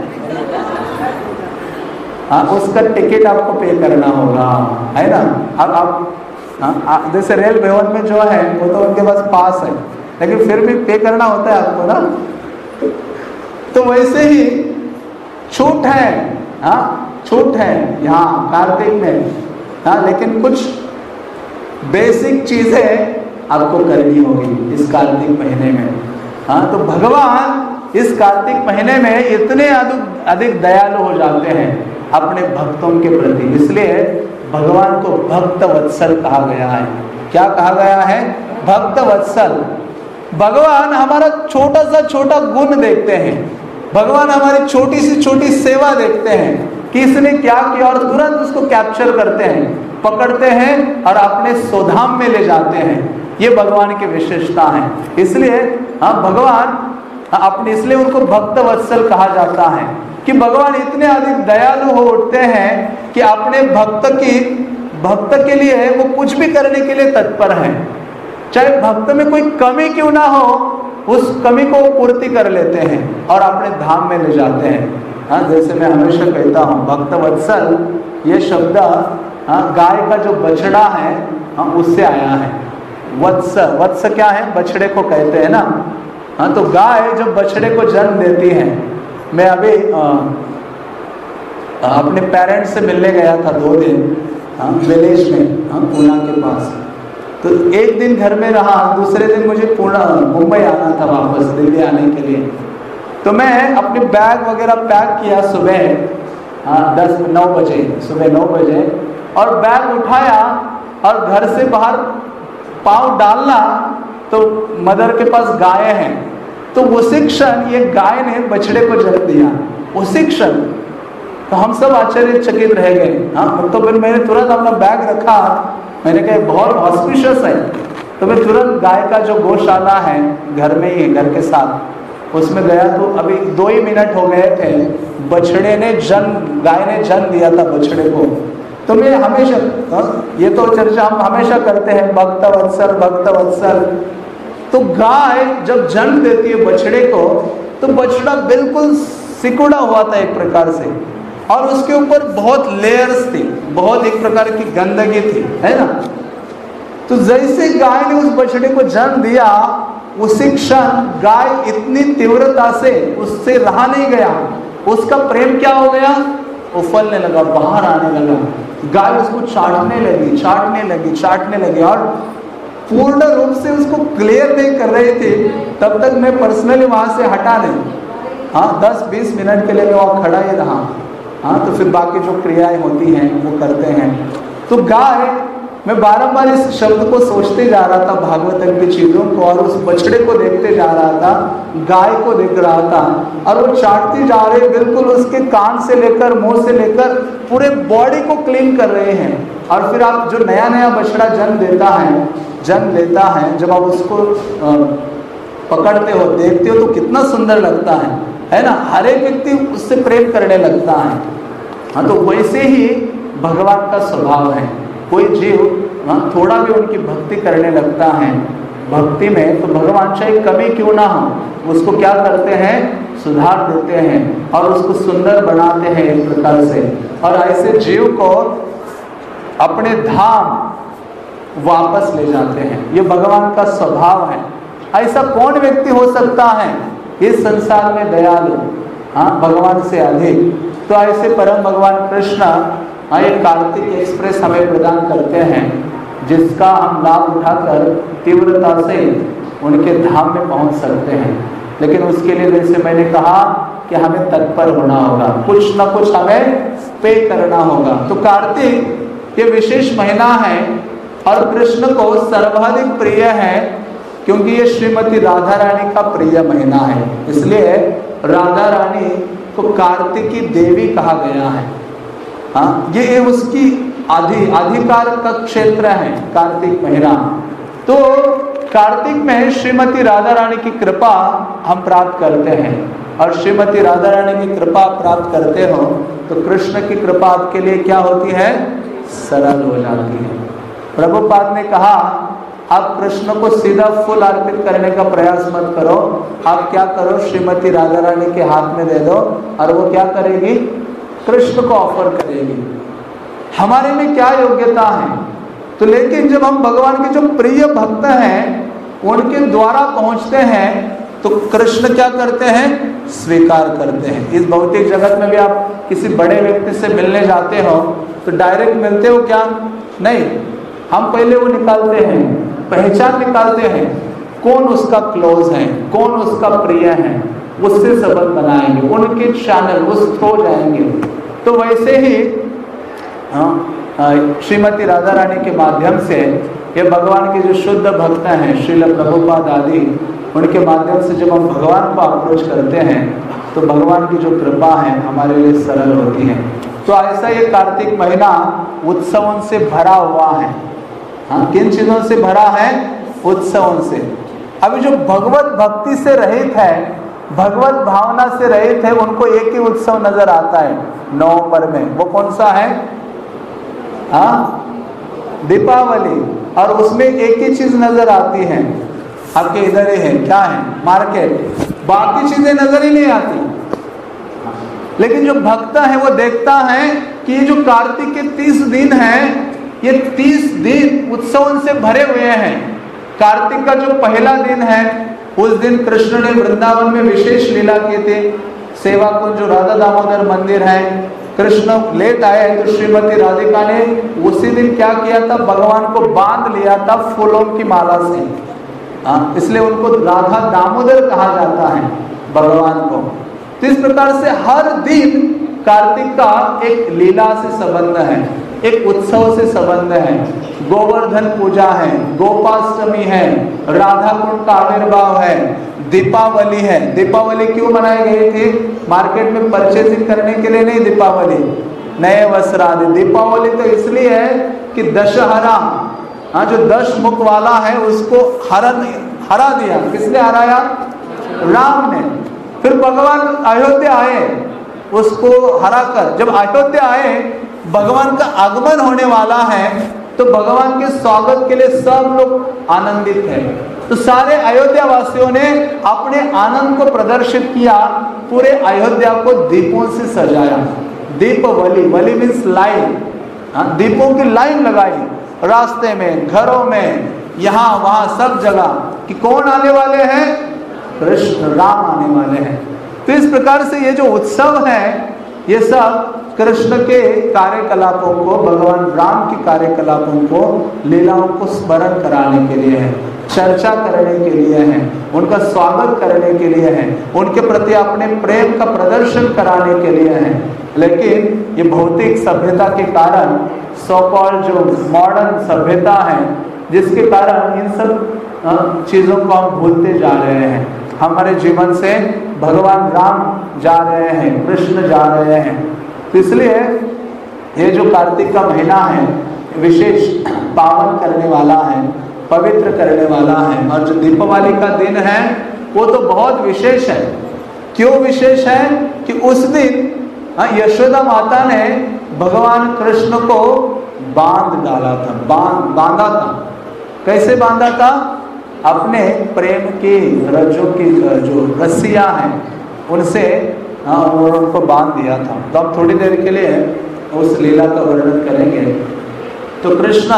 हाँ, उसका टिकट आपको पे करना होगा, है ना। अब आप जैसे रेल भवन में जो है वो तो उनके पास पास है, लेकिन फिर भी पे करना होता है आपको ना। तो वैसे ही छूट है, हाँ छूट है यहाँ कार्तिक में, हाँ, लेकिन कुछ बेसिक चीजें आपको करनी होगी इस कार्तिक महीने में। हाँ, तो भगवान इस कार्तिक महीने में इतने अधिक अधिक दयालु हो जाते हैं अपने भक्तों के प्रति, इसलिए भगवान को भक्त वत्सल कहा गया है। क्या कहा गया है? भक्त वत्सल। भगवान हमारा छोटा सा छोटा गुण देखते हैं, भगवान हमारी छोटी सी छोटी सेवा देखते हैं कि इसने क्या किया, और तुरंत उसको कैप्चर करते हैं, पकड़ते हैं और अपने स्वधाम में ले जाते हैं। ये भगवान की विशेषता है। इसलिए हाँ, भगवान अपने इसलिए उनको भक्त वत्सल कहा जाता है कि भगवान इतने अधिक दयालु हो उठते हैं कि अपने भक्त की भक्त के लिए वो कुछ भी करने के लिए तत्पर है। चाहे भक्त में कोई कमी क्यों ना हो, उस कमी को पूर्ति कर लेते हैं और अपने धाम में ले जाते हैं। हाँ, जैसे मैं हमेशा कहता हूँ, भक्त वत्सल ये शब्द हाँ, गाय का जो बछड़ा है हाँ, उससे आया है। वत्स वत्स क्या है? बछड़े को कहते हैं ना। हाँ, तो गाय जब बछड़े को जन्म देती है, मैं अभी आ, अपने पेरेंट्स से मिलने गया था दो दिन हाँ, विलेज में हाँ, पूना के पास। तो एक दिन घर में रहा, दूसरे दिन मुझे पूना मुंबई आना था वापस दिल्ली आने के लिए। तो मैं अपने बैग वगैरह पैक किया सुबह हाँ दस नौ बजे सुबह नौ बजे और बैग उठाया और घर से बाहर पाँव डालना तो मदर के पास गाय है, तो उसी क्षण ये गाय ने बछड़े को जन्म दिया। उसी क्षण तो हम सब आश्चर्यचकित रह गए। हाँ, तो फिर मैंने तुरंत अपना बैग रखा, मैंने कहा बहुत ऑस्पिशियस है। तो मैं तुरंत गाय का जो गौशाला है घर में ही, घर के साथ उसमें गया। तो अभी दो ही मिनट हो गए थे, बछड़े ने जन्म गाय ने जन्म दिया था बछड़े को। तो मैं हमेशा ये तो चर्चा हम हमेशा करते हैं, भक्त वत्सल भक्त वत्सल। तो गाय जब जन्म देती है बछड़े को, तो बछड़ा बिल्कुल सिकुड़ा हुआ था एक प्रकार से, और उसके ऊपर बहुत लेयर्स थी, बहुत एक प्रकार की गंदगी थी, है ना। तो जैसे गाय ने उस बछड़े को जन्म दिया, उसी क्षण गाय इतनी तीव्रता से उससे रहा नहीं गया, उसका प्रेम क्या हो गया, उफलने लगा, बाहर आने लगा। गाय उसको चाटने लगी चाटने लगी चाटने लगी और पूर्ण रूप से उसको क्लियर नहीं कर रहे थे। तब तक मैं पर्सनली वहां से हटा नहीं, हाँ दस बीस मिनट के लिए मैं वहाँ खड़ा ही रहा। हाँ, तो फिर बाकी जो क्रियाएं होती हैं वो करते हैं। तो गाय, मैं बारंबार इस शब्द को सोचते जा रहा था, भागवतम की चीजों को, और उस बछड़े को देखते जा रहा था, गाय को देख रहा था, और वो चाटती जा रही, बिल्कुल उसके कान से लेकर मुंह से लेकर पूरे बॉडी को क्लीन कर रहे हैं। और फिर आप जो नया नया बछड़ा जन्म देता है जन्म लेता है जब आप उसको पकड़ते हो, देखते हो, तो कितना सुंदर लगता है, है ना। हर एक व्यक्ति उससे प्रेम करने लगता है। हाँ, तो वैसे ही भगवान का स्वभाव है। कोई जीव हाँ, थोड़ा भी उनकी भक्ति करने लगता है भक्ति में, तो भगवान चाहे कभी क्यों ना हो, उसको क्या करते हैं, सुधार देते हैं और उसको सुंदर बनाते हैं एक प्रकार से, और ऐसे जीव को अपने धाम वापस ले जाते हैं। ये भगवान का स्वभाव है। ऐसा कौन व्यक्ति हो सकता है इस संसार में दयालु, हाँ भगवान से अधिक। तो ऐसे परम भगवान कृष्ण हाँ, एक कार्तिक एक्सप्रेस हमें प्रदान करते हैं, जिसका हम लाभ उठाकर तीव्रता से उनके धाम में पहुंच सकते हैं। लेकिन उसके लिए जैसे मैंने कहा कि हमें तत्पर होना होगा, कुछ ना कुछ हमें पे करना होगा। तो कार्तिक ये विशेष महीना है और कृष्ण को सर्वाधिक प्रिय है, क्योंकि ये श्रीमती राधा रानी का प्रिय महीना है। इसलिए राधा रानी को कार्तिकी देवी कहा गया है। हाँ, ये उसकी आधि अधिकार का क्षेत्र है कार्तिक महीना। तो कार्तिक में श्रीमती राधा रानी की कृपा हम प्राप्त करते हैं। और श्रीमती राधा रानी की कृपा प्राप्त करते हो तो कृष्ण की कृपा आपके लिए क्या होती है? सरल हो जाती है। प्रभुपाद ने कहा आप कृष्ण को सीधा फूल अर्पित करने का प्रयास मत करो, आप क्या करो, श्रीमती राधा रानी के हाथ में दे दो और वो क्या करेगी? कृष्ण को ऑफर करेगी। हमारे में क्या योग्यता है? तो लेकिन जब हम भगवान के जो प्रिय भक्त हैं उनके द्वारा पहुंचते हैं तो कृष्ण क्या करते हैं? स्वीकार करते हैं। इस भौतिक जगत में भी आप किसी बड़े व्यक्ति से मिलने जाते हो तो डायरेक्ट मिलते हो क्या? नहीं, हम पहले वो निकालते हैं, पहचान निकालते हैं, कौन उसका क्लोज है, कौन उसका प्रिय है, उससे संबंध बनाएंगे, उनके चैनल उस थ्रो जाएंगे। तो वैसे ही श्रीमती राधा रानी के माध्यम से ये भगवान के जो शुद्ध भक्त हैं, श्रील प्रभुपाद आदि, उनके माध्यम से जब हम भगवान को अप्रोच करते हैं तो भगवान की जो कृपा है हमारे लिए सरल होती है। तो ऐसा ये कार्तिक महीना उत्सवों से भरा हुआ है। हाँ, किन चीजों से भरा है? उत्सवों से। अभी जो भगवत भक्ति से रहित है, भगवत भावना से रहित है, उनको एक ही उत्सव नजर आता है नवंबर में। वो कौन सा है? हाँ, दीपावली। और उसमें एक ही चीज नजर आती है, आपके इधर ही है, क्या है? मार्केट। बाकी चीजें नजर ही नहीं आती। लेकिन जो भक्त है वो देखता है कि ये जो कार्तिक के तीस दिन हैं, ये तीस दिन उत्सवों से भरे हुए हैं। कार्तिक का जो पहला दिन है उस दिन कृष्ण ने वृंदावन में विशेष लीला किए थे। सेवा कुंज जो राधा दामोदर मंदिर है, कृष्ण लेट आए तो श्रीमती राधिका ने उसी दिन क्या किया था? भगवान को बांध लिया था फूलों की माला से। हाँ, इसलिए उनको राधा दामोदर कहा जाता है भगवान को। तो इस प्रकार से हर दिन कार्तिक का एक लीला से संबंध है, एक उत्सव से संबंध है। गोवर्धन पूजा है, गोपाष्टमी है, राधा कुंड का आविर्भाव है, दीपावली है। दीपावली क्यों मनाई गई थी? मार्केट में परचेजिंग करने के लिए नहीं, दीपावली नए वस्त्र आदि। दीपावली तो इसलिए है कि दशहरा, हाँ, जो दश मुख वाला है उसको हरण हरा दिया। किसने हराया? राम ने। फिर भगवान अयोध्या आए, उसको हरा कर जब अयोध्या आए, भगवान का आगमन होने वाला है तो भगवान के स्वागत के लिए सब लोग आनंदित हैं। तो सारे अयोध्या वासियों ने अपने आनंद को प्रदर्शित किया, पूरे अयोध्या को दीपों से सजाया। दीपवली, वली मीन्स लाइन, दीपों की लाइन लगाई रास्ते में, घरों में, यहाँ वहां सब जगह कि कौन आने वाले हैं? कृष्ण, राम आने वाले हैं। तो इस प्रकार से ये जो उत्सव है ये सब कृष्ण के कार्यकलापों को, भगवान राम के कार्यकलापों को, लीलाओं को स्मरण कराने के लिए है, चर्चा करने के लिए है, उनका स्वागत करने के लिए है, उनके प्रति अपने प्रेम का प्रदर्शन कराने के लिए है। लेकिन ये भौतिक सभ्यता के कारण, सो कॉल्ड जो मॉडर्न सभ्यता है, जिसके कारण इन सब चीजों को हम भूलते जा रहे हैं। हमारे जीवन से भगवान राम जा रहे हैं, कृष्ण जा रहे हैं। तो इसलिए ये जो कार्तिक का महीना है विशेष पावन करने वाला है, पवित्र करने वाला है। और जो दीपावली का दिन है वो तो बहुत विशेष है। क्यों विशेष है? कि उस दिन यशोदा माता ने भगवान कृष्ण को बांध डाला था, बांध बांधा था। कैसे बांधा था? अपने प्रेम की रज्जों की जो रस्सियां हैं उनसे और उनको बांध दिया था। तो हम थोड़ी देर के लिए उस लीला का वर्णन करेंगे। तो कृष्ण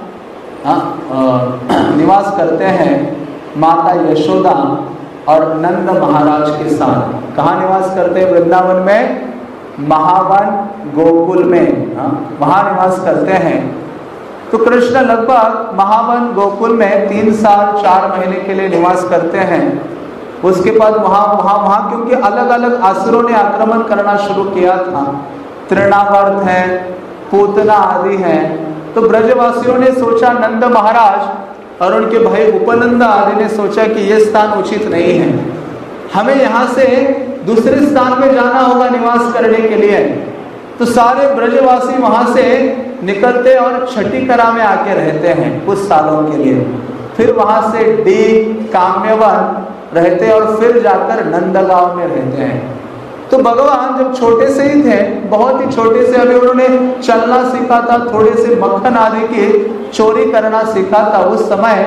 निवास करते हैं माता यशोदा और नंद महाराज के साथ। कहाँ निवास करते हैं? वृंदावन में, महावन गोकुल में, वहाँ निवास करते हैं। तो कृष्ण लगभग महावन गोकुल में तीन साल चार महीने के लिए निवास करते हैं। उसके बाद वहाँ वहाँ वहाँ क्योंकि अलग अलग असुरों ने आक्रमण करना शुरू किया था, तृणावर्त है, पूतना आदि हैं। तो ब्रजवासियों ने सोचा, नंद महाराज और उनके भाई उपनंद आदि ने सोचा कि ये स्थान उचित नहीं है, हमें यहाँ से दूसरे स्थान में जाना होगा निवास करने के लिए। तो सारे ब्रजवासी वहां से निकलते और छठी कला में आके रहते हैं कुछ सालों के लिए। फिर वहां से डी, काम्यवन रहते हैं और फिर जाकर नंदगांव में रहते हैं। तो भगवान जब छोटे से ही थे, बहुत ही छोटे से, अभी उन्होंने चलना सीखा था, थोड़े से मक्खन आदि की चोरी करना सीखा था, उस समय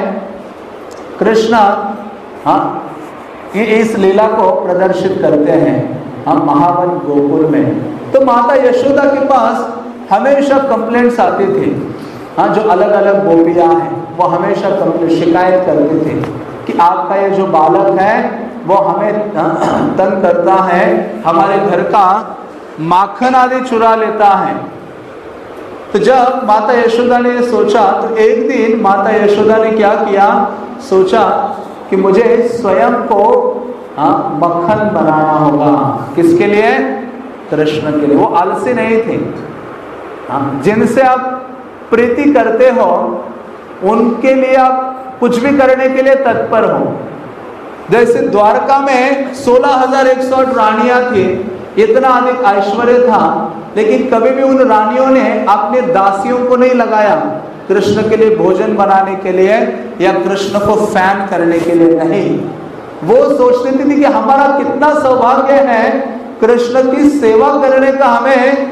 कृष्णा हाँ इस लीला को प्रदर्शित करते हैं हम महावन गोकुल में। तो माता यशोदा के पास हमेशा कंप्लेंट्स आती थी। हाँ, जो अलग अलग गोपियां हैं वो हमेशा कंप्लेंट शिकायत करती थी कि आपका ये जो बालक है वो हमें तंग करता है, हमारे घर का माखन आदि चुरा लेता है। तो जब माता यशोदा ने सोचा, तो एक दिन माता यशोदा ने क्या किया, सोचा कि मुझे स्वयं को हाँ मक्खन बनाना होगा। किसके लिए? कृष्ण के लिए। वो आलसी नहीं थे। हाँ, जिनसे आप प्रीति करते हो उनके लिए आप कुछ भी करने के लिए तत्पर हो। जैसे द्वारका में सोलह हजार एक सौ रानियां थी, इतना अधिक ऐश्वर्य था, लेकिन कभी भी उन रानियों ने अपने दासियों को नहीं लगाया कृष्ण के लिए भोजन बनाने के लिए या कृष्ण को फैन करने के लिए, नहीं। वो सोचती थी कि हमारा कितना सौभाग्य है, कृष्ण की सेवा करने का हमें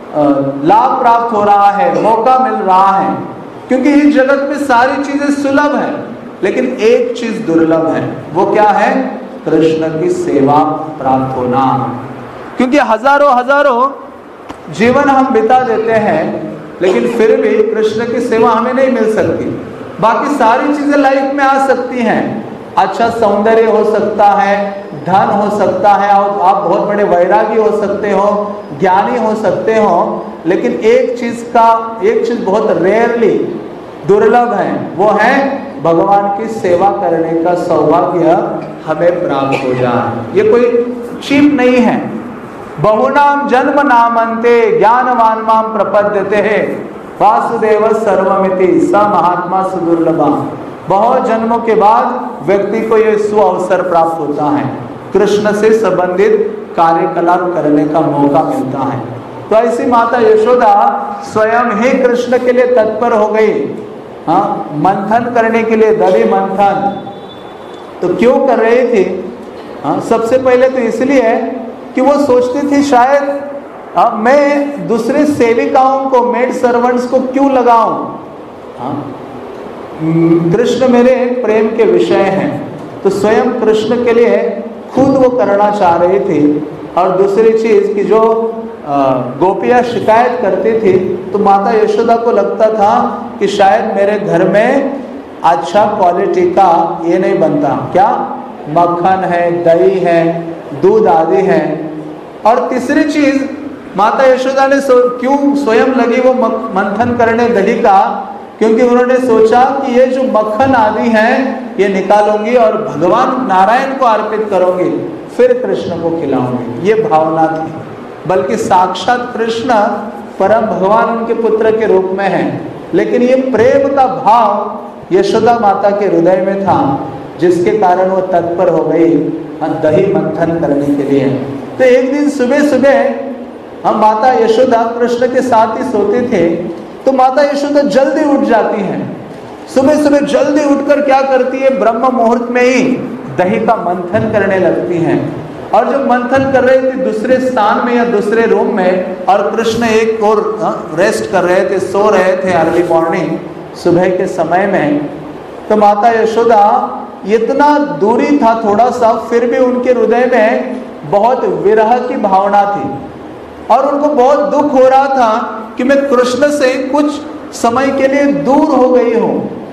लाभ प्राप्त हो रहा है, मौका मिल रहा है। क्योंकि इस जगत में सारी चीजें सुलभ है, लेकिन एक चीज दुर्लभ है। वो क्या है? कृष्ण की सेवा प्राप्त होना। क्योंकि हजारों हजारों जीवन हम बिता देते हैं, लेकिन फिर भी कृष्ण की सेवा हमें नहीं मिल सकती। बाकी सारी चीजें लाइफ में आ सकती हैं, अच्छा सौंदर्य हो सकता है, धन हो सकता है, और आप बहुत बड़े वैरागी हो सकते हो, ज्ञानी हो सकते हो, लेकिन एक चीज का एक चीज बहुत रेयरली दुर्लभ है, वो है भगवान की सेवा करने का सौभाग्य हमें प्राप्त हो जाए। ये कोई चीप नहीं है। बहुनाम जन्म नामन्ते ज्ञानवान माम प्रपद्यते है वासुदेव सर्वमिति स महात्मा सुदुर्लभा। बहुत जन्मों के बाद व्यक्ति को यह सुअवसर प्राप्त होता है, कृष्ण से संबंधित कार्यकलाप करने का मौका मिलता है। तो ऐसी माता यशोदा स्वयं ही कृष्ण के लिए तत्पर हो गई, हाँ, मंथन करने के लिए, दही मंथन। तो क्यों कर रही थी? हाँ, सबसे पहले तो इसलिए कि वो सोचती थी शायद हाँ, मैं दूसरे सेविकाओं को, मेड सर्वेंट्स को क्यों लगाऊं? हाँ, कृष्ण मेरे प्रेम के विषय हैं, तो स्वयं कृष्ण के लिए खुद वो करना चाह रही थी। और दूसरी चीज कि जो गोपियां शिकायत करती थी, तो माता यशोदा को लगता था कि शायद मेरे घर में अच्छा क्वालिटी का ये नहीं बनता, क्या मक्खन है, दही है, दूध आदि है। और तीसरी चीज माता यशोदा ने क्यों स्वयं लगी वो मंथन करने दही का, क्योंकि उन्होंने सोचा कि ये जो मक्खन आदि है ये निकालूंगी और भगवान नारायण को अर्पित करूंगी, फिर कृष्ण को खिलाऊंगी। ये भावना थी। बल्कि साक्षात कृष्ण परम भगवान उनके पुत्र के रूप में है, लेकिन ये प्रेम का भाव यशोदा माता के हृदय में था, जिसके कारण वो तत्पर हो गई दही मंथन करने के लिए। तो एक दिन सुबह सुबह हम माता यशोदा कृष्ण के साथ ही सोते थे, तो माता यशोदा जल्दी उठ जाती हैं। सुबह सुबह जल्दी उठकर क्या करती है? ब्रह्म मुहूर्त में ही दही का मंथन करने लगती हैं। और जब मंथन कर रहे थे दूसरे स्थान में या दूसरे रूम में, और कृष्ण एक और रेस्ट कर रहे थे, सो रहे थे अर्ली मॉर्निंग, सुबह के समय में, तो माता यशोदा इतना दूरी था थोड़ा सा, फिर भी उनके हृदय में बहुत विरह की भावना थी और उनको बहुत दुख हो रहा था कि मैं कृष्ण से कुछ समय के लिए दूर हो गई हूँ।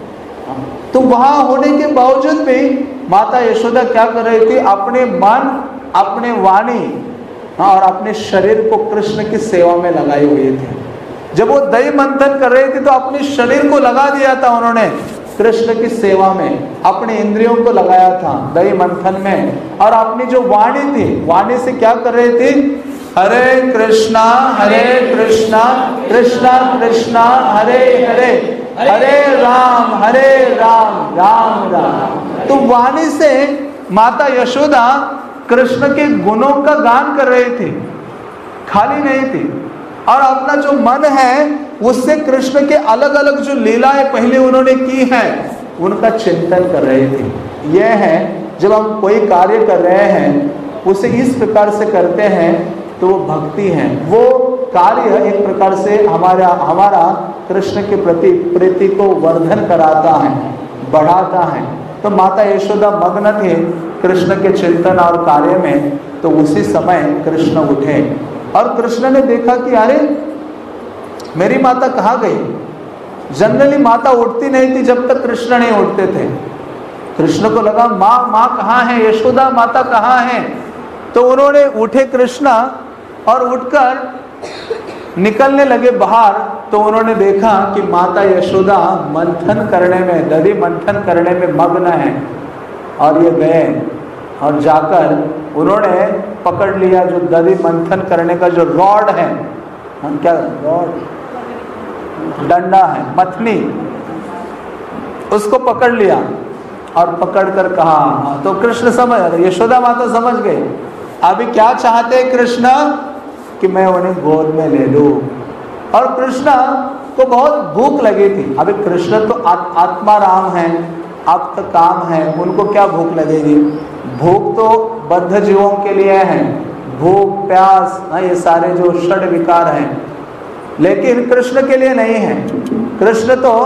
तो वहां होने के बावजूद भी माता यशोदा क्या कर रही थी? अपने मन, अपने वाणी और अपने शरीर को कृष्ण की सेवा में लगाए हुए थे। जब वो दही मंथन कर रहे थे तो अपने शरीर को लगा दिया था उन्होंने कृष्ण की सेवा में, अपने इंद्रियों को लगाया था दही मंथन में। और अपनी जो वाणी थी, वाणी से क्या कर रहे थे? हरे कृष्णा हरे कृष्णा कृष्णा कृष्णा हरे हरे, हरे राम हरे राम राम राम। तो वाणी से माता यशोदा कृष्ण के गुणों का गान कर रहे थे, खाली नहीं थी। और अपना जो मन है उससे कृष्ण के अलग अलग जो लीलाएं पहले उन्होंने की हैं उनका चिंतन कर रहे थे। यह है जब हम कोई कार्य कर रहे हैं उसे इस प्रकार से करते हैं तो वो भक्ति है। वो कार्य एक प्रकार से हमारा हमारा कृष्ण के प्रति प्रीति को वर्धन कराता है, बढ़ाता है। तो माता यशोदा मग्न थे कृष्ण के चिंतन और कार्य में, तो उसी समय कृष्ण उठे और कृष्ण ने देखा कि अरे मेरी माता कहाँ गई। जनरली माता उठती नहीं थी जब तक कृष्ण नहीं उठते थे। कृष्ण को लगा माँ माँ कहाँ है, यशोदा माता कहाँ है। तो उन्होंने उठे कृष्ण और उठकर निकलने लगे बाहर, तो उन्होंने देखा कि माता यशोदा मंथन करने में, दधि मंथन करने में मग्न है। और ये गए और जाकर उन्होंने पकड़ लिया जो दधि मंथन करने का जो रॉड है, हम क्या रॉड डंडा है, मथनी, उसको पकड़ लिया और पकड़ कर कहा। तो कृष्ण समझ, यशोदा माता समझ गए अभी क्या चाहते कृष्ण कि मैं उन्हें गोद में ले लूं। और कृष्ण को बहुत भूख लगी थी। अभी कृष्ण तो आत्मा राम है, आप काम है, उनको क्या भूख लगेगी। भूख तो बद्ध जीवों के लिए है, भूख प्यास ना, ये सारे जो षड विकार हैं, लेकिन कृष्ण के लिए नहीं है। कृष्ण तो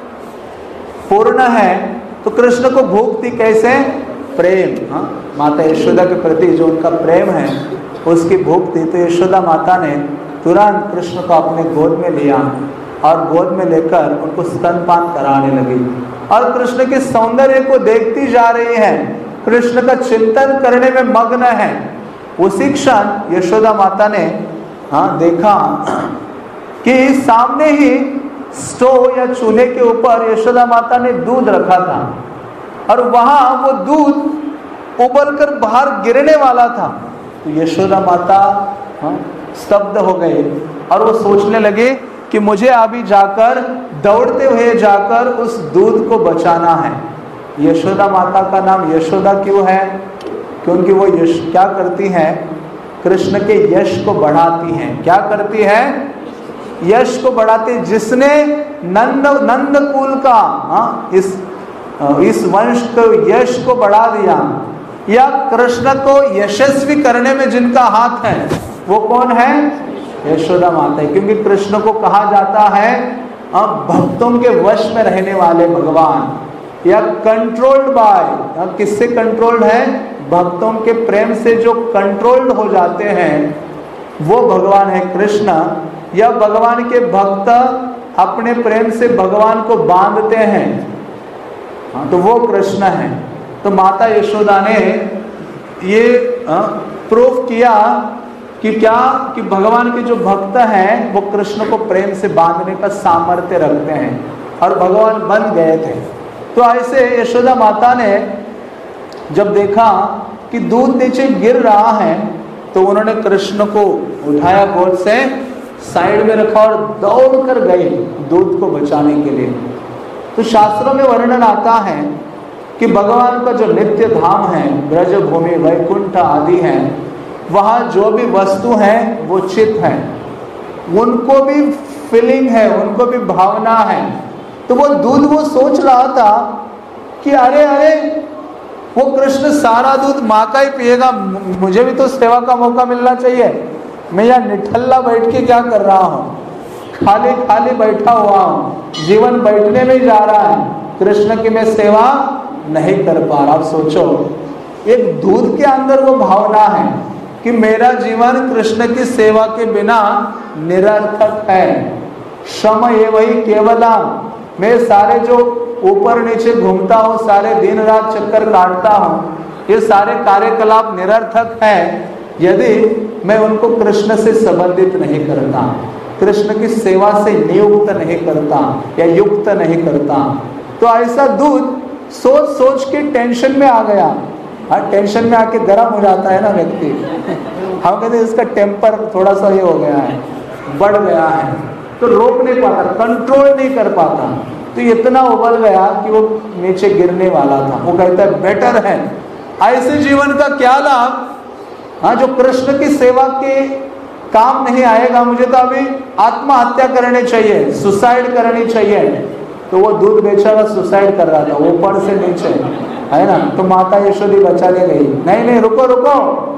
पूर्ण है। तो कृष्ण को भूख थी कैसे, प्रेम। हाँ, माता यशोदा के प्रति जो उनका प्रेम है उसकी भूख थी। तो यशोदा माता ने तुरंत कृष्ण को अपने गोद में लिया और गोद में लेकर उनको स्तनपान कराने लगी और कृष्ण के सौंदर्य को देखती जा रही है, कृष्ण का चिंतन करने में मग्न है। उसी क्षण यशोदा माता ने हाँ देखा कि सामने ही स्टोव या चूल्हे के ऊपर यशोदा माता ने दूध रखा था और वहां वो दूध उबलकर बाहर गिरने वाला था। तो यशोदा माता हाँ स्तब्ध हो गए और वो सोचने लगे कि मुझे अभी जाकर दौड़ते हुए जाकर उस दूध को बचाना है। यशोदा माता का नाम यशोदा क्यों है, क्योंकि वो यश क्या करती हैं, कृष्ण के यश को बढ़ाती हैं। क्या करती है, यश को बढ़ाते। जिसने नंद नंद कुल का हाँ इस इस वंश को यश को बढ़ा दिया या कृष्ण को यशस्वी करने में जिनका हाथ है वो कौन है, यशोदा माता है। क्योंकि कृष्ण को कहा जाता है अब भक्तों के वश में रहने वाले भगवान या कंट्रोल्ड बाय, किससे कंट्रोल्ड है, भक्तों के प्रेम से जो कंट्रोल्ड हो जाते हैं वो भगवान है कृष्ण। या भगवान के भक्त अपने प्रेम से भगवान को बांधते हैं, हाँ, तो वो कृष्ण है। तो माता यशोदा ने ये प्रूफ किया कि क्या कि भगवान के जो भक्त हैं वो कृष्ण को प्रेम से बांधने का सामर्थ्य रखते हैं और भगवान बन गए थे। तो ऐसे यशोदा माता ने जब देखा कि दूध नीचे गिर रहा है तो उन्होंने कृष्ण को उठाया, गोद से साइड में रखा और दौड़ कर गए दूध को बचाने के लिए। तो शास्त्रों में वर्णन आता है कि भगवान का जो नित्य धाम है, ब्रज भूमि वैकुंठ आदि है, वहाँ जो भी वस्तु है वो चित है, उनको भी फीलिंग है, उनको भी भावना है। तो वो दूध वो सोच रहा था कि अरे अरे वो कृष्ण सारा दूध माँ का ही पिएगा, मुझे भी तो सेवा का मौका मिलना चाहिए। मैं यहाँ निठल्ला बैठ के क्या कर रहा हूँ, खाली खाली बैठा हुआ हूँ, जीवन बैठने में जा रहा है, कृष्ण की मैं सेवा नहीं कर पा रहा। आप सोचो, एक दूध के अंदर वो भावना है कि मेरा जीवन कृष्ण की सेवा के बिना निरर्थक है। श्रम ये वही केवला, मैं सारे जो ऊपर नीचे घूमता हूँ, सारे दिन रात चक्कर काटता हूँ, ये सारे कार्यकलाप निरर्थक हैं यदि मैं उनको कृष्ण से संबंधित नहीं करता, कृष्ण की सेवा से नियुक्त नहीं करता या युक्त नहीं करता। तो ऐसा दूध सोच सोच के टेंशन में आ गया। हाँ, टेंशन में आके गर्म हो जाता है ना व्यक्ति, हम कहते हैं इसका टेम्पर थोड़ा सा ये हो गया है, बढ़ गया है, तो रोक नहीं पाता, कंट्रोल नहीं कर पाता। तो इतना उबल गया कि वो नीचे गिरने वाला था। वो कहता है बेटर है ऐसे जीवन का क्या लाभ, हाँ, जो कृष्ण की सेवा के काम नहीं आएगा, मुझे तो अभी आत्महत्या करनी चाहिए, सुसाइड करनी चाहिए। तो वो दूध बेचारा सुसाइड कर रहा था ऊपर से नीचे, है ना। तो माता यशोदा बचाने गई, नहीं नहीं रुको रुको,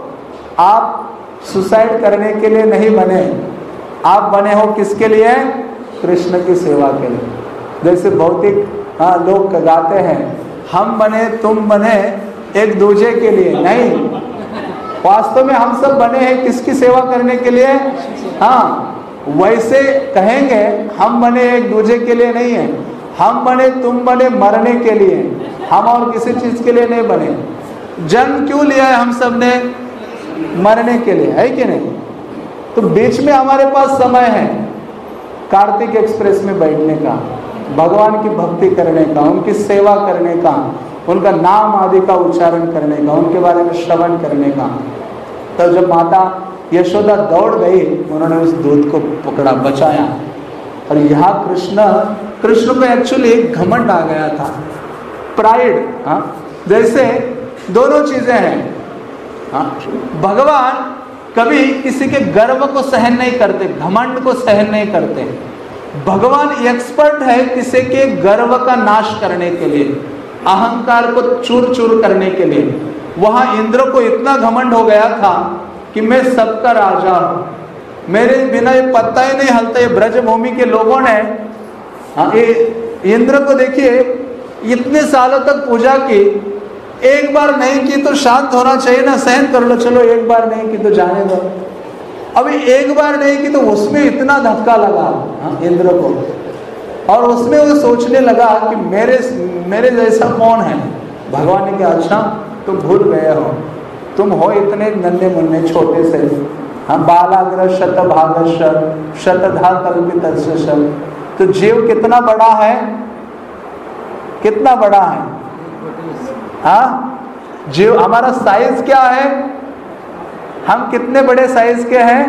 आप सुसाइड करने के लिए नहीं बने, आप बने हो किसके लिए? कृष्ण की सेवा के लिए। जैसे भौतिक हाँ लोग गाते हैं, हम बने तुम बने एक दूसरे के लिए, नहीं, वास्तव में हम सब बने हैं किसकी सेवा करने के लिए? हाँ, वैसे कहेंगे हम बने एक दूसरे के लिए नहीं है, हम बने तुम बने मरने के लिए, हम और किसी चीज के लिए नहीं बने। जन्म क्यों लिया है हम सब ने? मरने के लिए, है कि नहीं? तो बीच में हमारे पास समय है कार्तिक एक्सप्रेस में बैठने का, भगवान की भक्ति करने का, उनकी सेवा करने का, उनका नाम आदि का उच्चारण करने का, उनके बारे में श्रवण करने का। तो जब माता यशोदा दौड़ गई, उन्होंने उस दूध को पकड़ा, बचाया। और यहाँ कृष्ण कृष्ण को एक्चुअली घमंड आ गया था, प्राइड। हाँ, जैसे दोनों चीजें हैं। हाँ, भगवान कभी किसी के गर्व को सहन नहीं करते, घमंड को सहन नहीं करते। भगवान एक्सपर्ट है किसी के गर्व का नाश करने के लिए, अहंकार को चूर चूर करने के लिए। वहां इंद्र को इतना घमंड हो गया था कि मैं सबका राजा हूं, मेरे बिना ये पत्ता ही नहीं हलता। ये ब्रजभूमि के लोगों ने हाँ, ये इंद्र को देखिए, इतने सालों तक पूजा की, एक बार नहीं की तो शांत होना चाहिए ना, सहन कर लो, चलो एक बार नहीं की तो जाने दो। अभी एक बार नहीं की तो उसमें इतना धक्का लगा हाँ, इंद्र को, और उसमें वो सोचने लगा कि मेरे मेरे जैसा कौन है। भगवान ने कहा अच्छा तुम भूल गए हो, तुम हो इतने नन्हे मुन्ने छोटे से, हाँ, बालाग्र शत भागश शतधा कल्पित। तो जीव कितना बड़ा है, कितना बड़ा है? हाँ, जीव हमारा साइज क्या है? हम कितने बड़े साइज के हैं?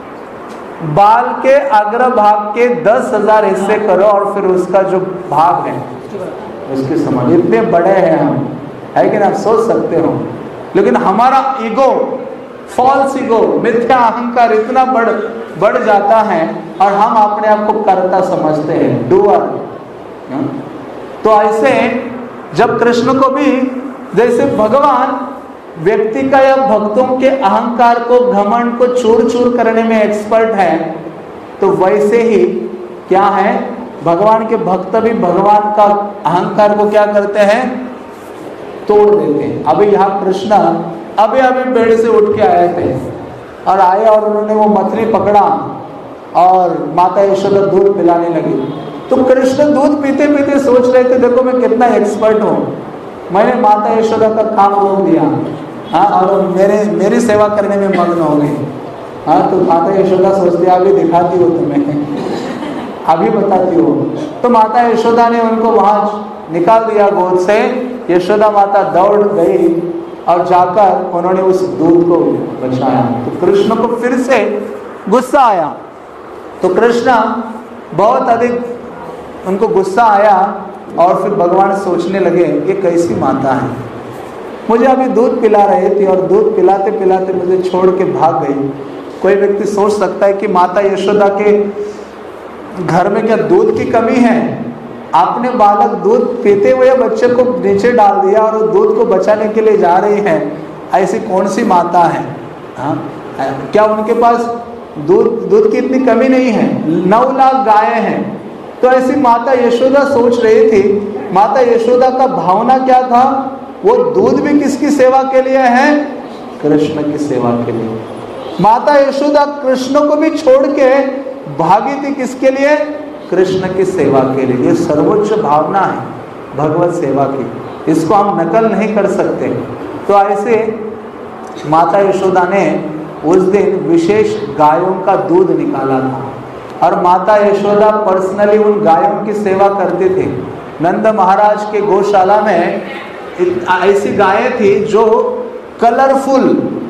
बाल के अग्र भाग के दस हजार हिस्से करो और फिर उसका जो भाग है उसके समान, इतने बड़े हैं हम, है कि ना? आप सोच सकते हो। लेकिन हमारा ईगो, फॉल्स ईगो, मिथ्या अहंकार इतना बढ़ बढ़ जाता है और हम अपने आप को कर्ता समझते हैं, डूअर। तो ऐसे जब कृष्ण को भी, जैसे भगवान व्यक्ति का या भक्तों के अहंकार को, घमंड को चूर चूर करने में एक्सपर्ट है, तो वैसे ही क्या है, भगवान के भक्त भी भगवान का अहंकार को क्या करते हैं? तोड़ देते हैं। अभी यहाँ कृष्ण अभी अभी पेड़ से उठ के आए थे और आए और उन्होंने वो मथनी पकड़ा और माता यशोदा दूध पिलाने लगी। तो कृष्ण दूध पीते पीते सोच रहे थे देखो मैं कितना एक्सपर्ट हूँ, मैंने माता यशोदा का काम रोक दिया, हाँ, और मेरे मेरी सेवा करने में मग्न हो गई। हाँ, तो माता यशोदा सोचती अभी दिखाती हो तुम्हें, अभी बताती हो। तो माता यशोदा ने उनको वहां निकाल दिया गोद से। यशोदा माता दौड़ गई और जाकर उन्होंने उस दूध को बचाया। तो कृष्ण को फिर से गुस्सा आया। तो कृष्ण बहुत अधिक उनको गुस्सा आया और फिर भगवान सोचने लगे ये कैसी माता है, मुझे अभी दूध पिला रही थी और दूध पिलाते पिलाते मुझे छोड़ के भाग गई। कोई व्यक्ति सोच सकता है कि माता यशोदा के घर में क्या दूध की कमी है? आपने बालक दूध पीते हुए बच्चे को नीचे डाल दिया और दूध को बचाने के लिए जा रही है, ऐसी कौन सी माता है? हाँ, क्या उनके पास दूध दूध की इतनी कमी नहीं है? नौ लाख गायें हैं। तो ऐसी माता यशोदा सोच रही थी, माता यशोदा का भावना क्या था? वो दूध भी किसकी सेवा के लिए है? कृष्ण की सेवा के लिए। माता यशोदा कृष्ण को भी छोड़ के भागी थी किसके लिए? कृष्ण की सेवा के लिए। ये सर्वोच्च भावना है भगवत सेवा की, इसको हम नकल नहीं कर सकते। तो ऐसे माता यशोदा ने उस दिन विशेष गायों का दूध निकाला था और माता यशोदा पर्सनली उन गायों की सेवा करते थे। नंद महाराज के गौशाला में ऐसी गायें थी जो कलरफुल,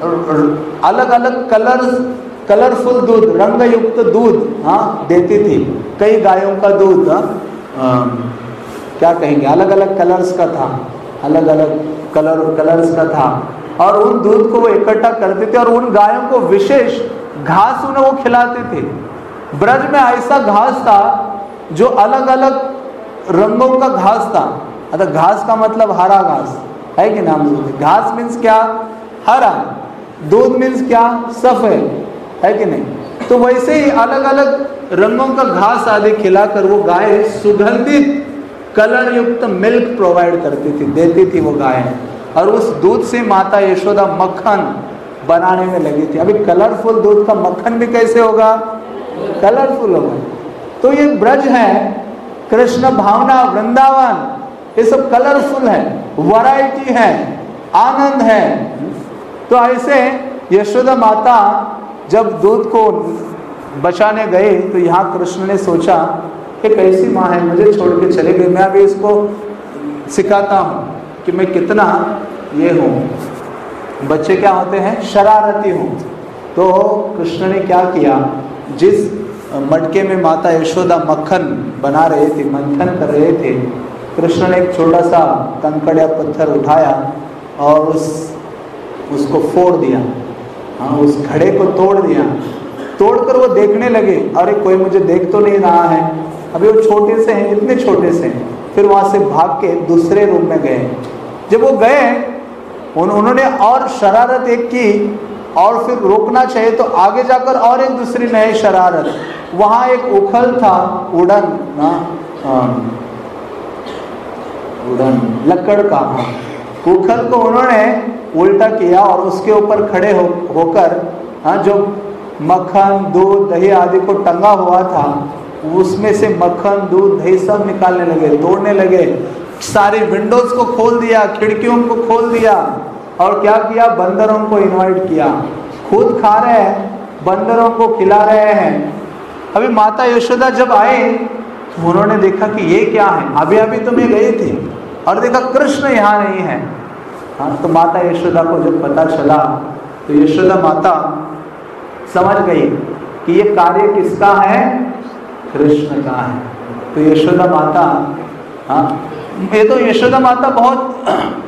अलग अलग कलर्स कलरफुल दूध, रंग युक्त दूध हाँ देती थी। कई गायों का दूध आ, क्या कहेंगे, अलग अलग कलर्स का था, अलग अलग कलर कलर्स का था। और उन दूध को वो इकट्ठा करते थे और उन गायों को विशेष घास उन्हें वो खिलाते थे। ब्रज में ऐसा घास था जो अलग अलग रंगों का घास था। अतः घास का मतलब हरा घास, है कि नाम दूध, घास मीन्स क्या, हरा, दूध मीन्स क्या, सफेद, है कि नहीं। तो वैसे ही अलग अलग रंगों का घास आदि खिलाकर वो गाय सुगंधित कलर युक्त मिल्क प्रोवाइड करती थी, देती थी वो गाय, और उस दूध से माता यशोदा मक्खन बनाने में लगी थी। अभी कलरफुल दूध का मक्खन भी कैसे होगा, कलरफुल होगा। तो ये ब्रज है, कृष्ण भावना, वृंदावन, ये सब कलरफुल है, वैरायटी है, आनंद है। तो ऐसे यशोदा माता जब दूध को बचाने गए तो यहाँ कृष्ण ने सोचा एक ऐसी माँ है, मुझे छोड़ के चले गए, मैं अभी इसको सिखाता हूँ कि मैं कितना ये हूँ। बच्चे क्या होते हैं, शरारती हूँ। तो कृष्ण ने क्या किया, जिस मटके में माता यशोदा मक्खन बना रहे थे, मंथन कर रहे थे, कृष्ण ने एक छोटा सा कंकड़ या पत्थर उठाया और उस उसको फोड़ दिया, हाँ, उस घड़े को तोड़ दिया। तोड़कर वो देखने लगे, अरे कोई मुझे देख तो नहीं रहा है। अभी वो छोटे से हैं, इतने छोटे से हैं। फिर वहाँ से भाग के दूसरे रूम में गए। जब वो गए, उन, उन्होंने और शरारत एक की, और फिर रोकना चाहिए तो आगे जाकर और एक दूसरी नई शरारत। वहाँ एक उखल था, उड़न ना, उड़न लकड़ का, उखल को उन्होंने उल्टा किया और उसके ऊपर खड़े हो होकर हाँ, जो मक्खन, दूध, दही आदि को टंगा हुआ था, उसमें से मक्खन, दूध, दही सब निकालने लगे, तोड़ने लगे। सारे विंडोज को खोल दिया, खिड़कियों को खोल दिया, और क्या किया, बंदरों को इनवाइट किया। खुद खा रहे हैं, बंदरों को खिला रहे हैं। अभी माता यशोदा जब आए तो उन्होंने देखा कि ये क्या है, अभी अभी तो मैं गई थी और देखा कृष्ण यहाँ नहीं है। हाँ, तो माता यशोदा को जब पता चला तो यशोदा माता समझ गई कि ये कार्य किसका है, कृष्ण का है। तो यशोदा माता, हाँ, ये तो यशोदा माता बहुत,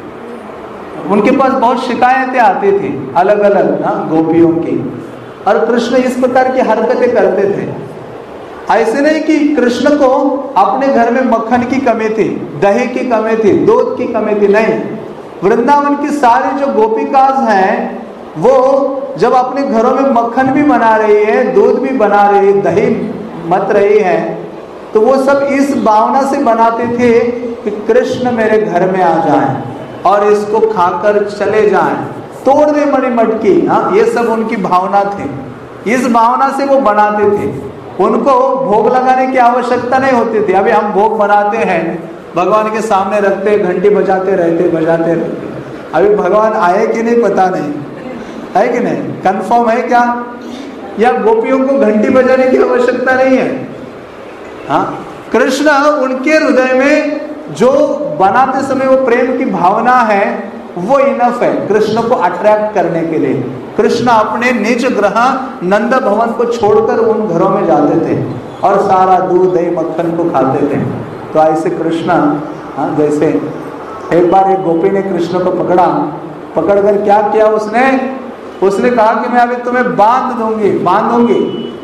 उनके पास बहुत शिकायतें आती थी अलग अलग हाँ, गोपियों की, और कृष्ण इस प्रकार की हरकतें करते थे। ऐसे नहीं कि कृष्ण को अपने घर में मक्खन की कमी थी, दही की कमी थी, दूध की कमी थी, नहीं। वृंदावन की सारी जो गोपिकाज हैं, वो जब अपने घरों में मक्खन भी बना रही है, दूध भी बना रही है, दही मत रही है, तो वो सब इस भावना से बनाते थे कि कृष्ण मेरे घर में आ जाएं और इसको खाकर चले जाएं, तोड़ दे मणि मटकी। हाँ, ये सब उनकी भावना थी। इस भावना से वो बनाते थे। उनको भोग लगाने की आवश्यकता नहीं होती थी। अभी हम भोग बनाते हैं, भगवान के सामने रखते, घंटी बजाते रहते बजाते रहते अभी भगवान आए कि नहीं पता नहीं, है कि नहीं, कंफर्म है क्या? या गोपियों को घंटी बजाने की आवश्यकता नहीं है। हाँ, कृष्ण उनके हृदय में जो बनाते समय वो प्रेम की भावना है, वो इनफ है कृष्ण को अट्रैक्ट करने के लिए। कृष्ण अपने निज ग्रह नंद भवन को छोड़कर उन घरों में जाते थे और सारा दूध, दही, मक्खन को खाते थे। तो ऐसे कृष्ण, हाँ, जैसे एक बार एक गोपी ने कृष्ण को पकड़ा, पकड़कर क्या किया उसने उसने कहा कि मैं अभी तुम्हें बांध दूंगी बांधूंगी।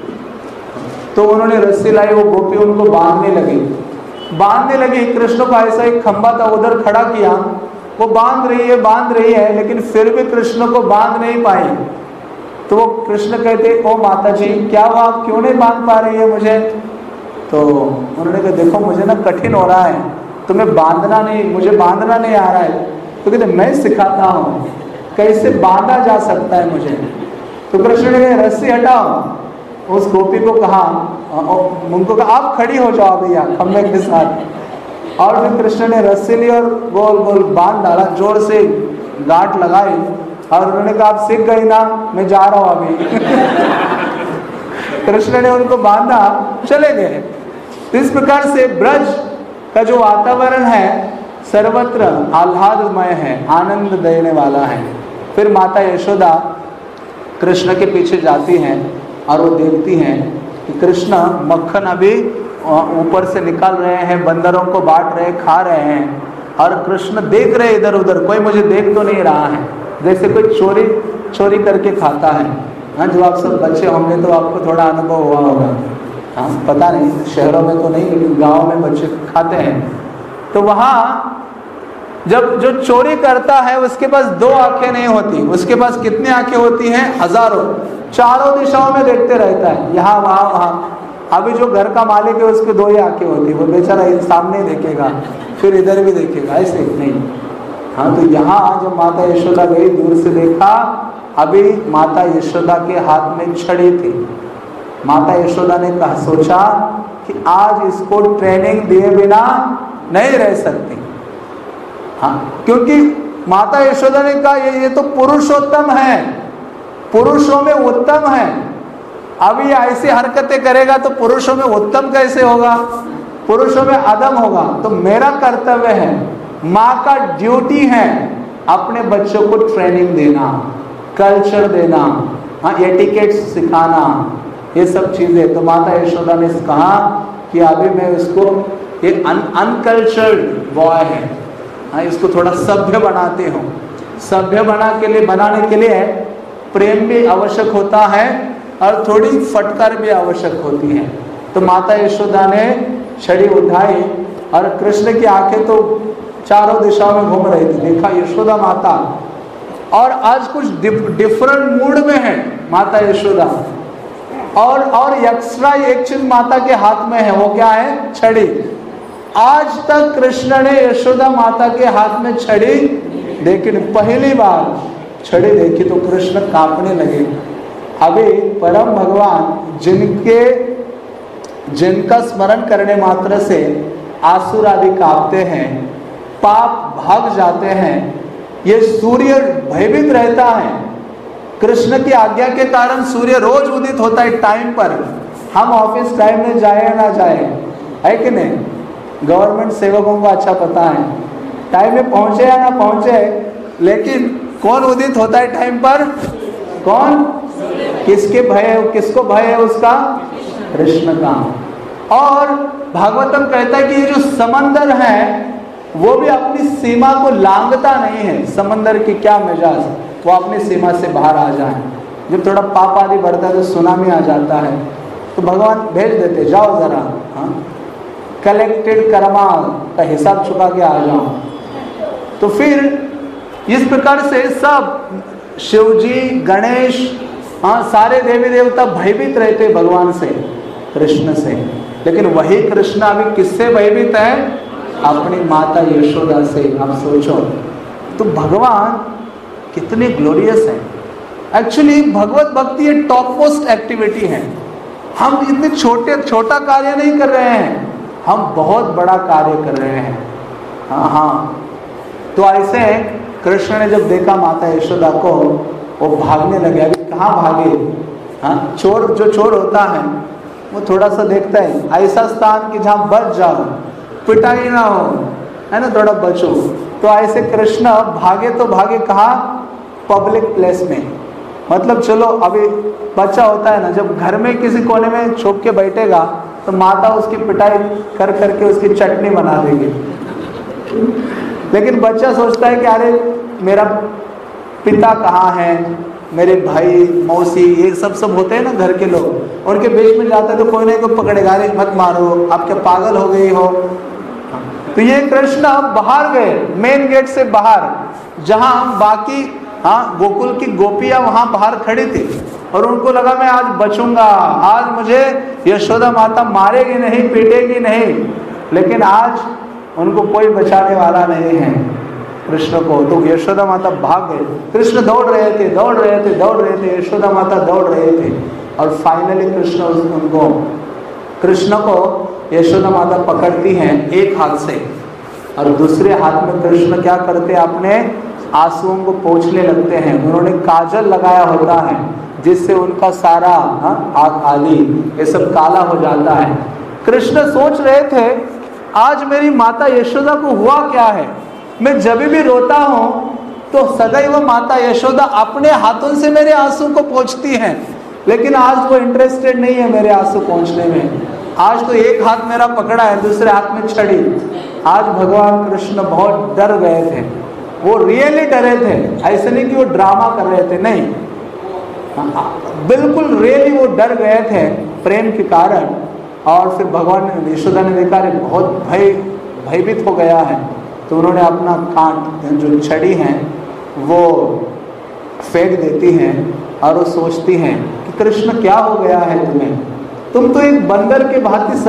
तो उन्होंने रस्सी लाई, वो गोपी उनको बांधने लगी बांधने लगी कृष्ण को ऐसा एक खंबा था, उधर खड़ा किया, वो बांध रही है बांध रही है लेकिन फिर भी कृष्ण को बांध नहीं पाई। तो वो कृष्ण कहते, ओ माता जी, क्या हुआ, आप क्यों नहीं बांध पा रही है मुझे? तो उन्होंने कहा, देखो मुझे ना कठिन हो रहा है, तुम्हें बांधना नहीं, मुझे बांधना नहीं आ रहा है। तो कहते, मैं सिखाता हूँ कैसे बांधा जा सकता है मुझे। तो कृष्ण ने रस्सी हटाओ, उस गोपी को कहा, उनको कहा आप खड़ी हो जाओ भैया खम्भे के साथ। और फिर कृष्ण ने रस्सी ली और गोल गोल बांध डाला, जोर से गांठ लगाई, और उन्होंने कहा आप सीख गई ना, मैं जा रहा हूँ अभी। कृष्ण ने उनको बांधा, चले गए। तो इस प्रकार से ब्रज का जो वातावरण है सर्वत्र आह्लादमय है, आनंद देने वाला है। फिर माता यशोदा कृष्ण के पीछे जाती हैं और वो देखती हैं कि कृष्ण मक्खन अभी ऊपर से निकाल रहे हैं, बंदरों को बांट रहे, खा रहे हैं, और कृष्ण देख रहे इधर उधर, कोई मुझे देख तो नहीं रहा है, जैसे कोई चोरी चोरी करके खाता है। हाँ, जो आप सब बच्चे होंगे तो आपको थोड़ा अनुभव हुआ होगा। हाँ, पता नहीं शहरों में तो नहीं, लेकिन गाँव में बच्चे खाते हैं। तो वहाँ जब जो चोरी करता है उसके पास दो आंखें नहीं होती, उसके पास कितनी आंखें होती हैं? हजारों, चारों दिशाओं में देखते रहता है, यहाँ वहाँ वहाँ। अभी जो घर का मालिक है उसके दो ही आंखें होती है, वो बेचारा सामने देखेगा फिर इधर भी देखेगा, ऐसे नहीं। हाँ, तो यहाँ जब माता यशोदा गई, दूर से देखा, अभी माता यशोदा के हाथ में छड़ी थी। माता यशोदा ने कहा, सोचा कि आज इसको ट्रेनिंग दिए बिना नहीं रह सकती। हाँ, क्योंकि माता यशोदा ने कहा ये, ये तो पुरुषोत्तम है, पुरुषों में उत्तम है, अब ये ऐसी हरकतें करेगा तो पुरुषों में उत्तम कैसे होगा, पुरुषों में अदम होगा। तो मेरा कर्तव्य है, माँ का ड्यूटी है अपने बच्चों को ट्रेनिंग देना, कल्चर देना, हाँ, एटिकेट सिखाना, ये सब चीजें। तो माता यशोदा ने कहा कि अभी मैं इसको, ये अनकल्चर्ड बॉय है, हाँ, इसको थोड़ा सभ्य बनाते हो। सभ्य बना के लिए बनाने के लिए प्रेम भी आवश्यक होता है और थोड़ी फटकार भी आवश्यक होती है। तो माता यशोदा ने छड़ी उठाई और कृष्ण की आंखें तो चारों दिशाओं में घूम रही थी। देखा यशोदा माता, और आज कुछ डिफरेंट मूड में है माता यशोदा, और और एक्स्ट्रा एक चीज माता के हाथ में है, वो क्या है? छड़ी। आज तक कृष्ण ने यशोदा माता के हाथ में छड़ी देखी, पहली बार छड़ी देखी तो कृष्ण कांपने लगे। अभी परम भगवान जिनके जिनका स्मरण करने मात्र से आसुर आदि कांपते हैं, पाप भाग जाते हैं, ये सूर्य भयभीत रहता है। कृष्ण की आज्ञा के कारण सूर्य रोज उदित होता है टाइम पर, हम ऑफिस टाइम में जाए ना जाए, है कि नहीं? गवर्नमेंट सेवकों को अच्छा पता है टाइम में पहुंचे या ना पहुंचे, लेकिन कौन उदित होता है टाइम पर? कौन? किसके भय, किसको भय है उसका? कृष्ण का। और भागवतम कहता है कि ये जो समंदर है वो भी अपनी सीमा को लांघता नहीं है। समंदर की क्या मिजाज, वो अपनी सीमा से बाहर आ जाए। जब थोड़ा पाप आदि बढ़ता है तो सुनामी आ जाता है, तो भगवान भेज देते, जाओ जरा, हाँ, कलेक्टेड कर्मा का हिसाब चुका के आ जाओ। तो फिर इस प्रकार से सब शिवजी, गणेश, हाँ, सारे देवी देवता भयभीत रहते भगवान से, कृष्ण से। लेकिन वही कृष्ण अभी किससे भयभीत है? अपनी माता यशोदा से। आप सोचो तो भगवान कितने ग्लोरियस है। एक्चुअली भगवत भक्ति एक टॉप मोस्ट एक्टिविटी है। हम इतने छोटे छोटा कार्य नहीं कर रहे हैं, हम बहुत बड़ा कार्य कर रहे हैं। हाँ हाँ तो ऐसे कृष्ण ने जब देखा माता यशोदा को, वो भागने लगे। अभी कहाँ भागे? हाँ, चोर जो चोर होता है वो थोड़ा सा देखता है ऐसा स्थान कि जहाँ बच जाओ, पिटाई ना हो, है ना, थोड़ा बचो। तो ऐसे कृष्ण भागे तो भागे कहाँ? पब्लिक प्लेस में। मतलब चलो, अभी बच्चा होता है ना, जब घर में किसी कोने में छुप के बैठेगा तो माता उसकी पिटाई कर करके उसकी चटनी बना देगी। लेकिन बच्चा सोचता है कि अरे मेरा पिता कहाँ है, मेरे भाई मौसी, ये सब सब होते हैं ना घर के लोग, उनके बीच में जाते तो कोई नहीं कोई पकड़ेगा, अरे मत मारो, आप क्या पागल हो गई हो। तो ये कृष्ण बाहर गए, मेन गेट से बाहर, जहां बाकी हाँ गोकुल की गोपियां वहां बाहर खड़ी थी, और उनको लगा मैं आज बचूंगा, आज मुझे यशोदा माता मारेगी नहीं, पीटेगी नहीं। लेकिन आज उनको कोई बचाने वाला नहीं है कृष्ण को। तो यशोदा माता भाग गए। कृष्ण दौड़ रहे थे दौड़ रहे थे दौड़ रहे थे यशोदा माता दौड़ रहे थे, और फाइनली कृष्ण उनको कृष्ण को यशोदा माता पकड़ती हैं एक हाथ से, और दूसरे हाथ में कृष्ण क्या करते हैं? अपने आंसुओं को पोंछने लगते हैं। उन्होंने काजल लगाया होता है जिससे उनका सारा आँख आदि ये सब काला हो जाता है। कृष्ण सोच रहे थे आज मेरी माता यशोदा को हुआ क्या है, मैं जब भी रोता हूँ तो सदैव माता यशोदा अपने हाथों से मेरे आंसू को पोंछती हैं, लेकिन आज वो इंटरेस्टेड नहीं है मेरे आंसू पोंछने में। आज तो एक हाथ मेरा पकड़ा है, दूसरे हाथ में छड़ी। आज भगवान कृष्ण बहुत डर गए थे, वो रियली डरे थे, ऐसे नहीं कि वो ड्रामा कर रहे थे, नहीं, बिल्कुल रियली वो डर गए थे प्रेम के कारण। और फिर भगवान यशोदा ने देखा रे बहुत भय भयभीत हो गया है, तो उन्होंने अपना कांट जो छड़ी है वो फेंक देती हैं और वो सोचती हैं कि कृष्ण क्या हो गया है तुम्हें, तुम तो एक बंदर के भांति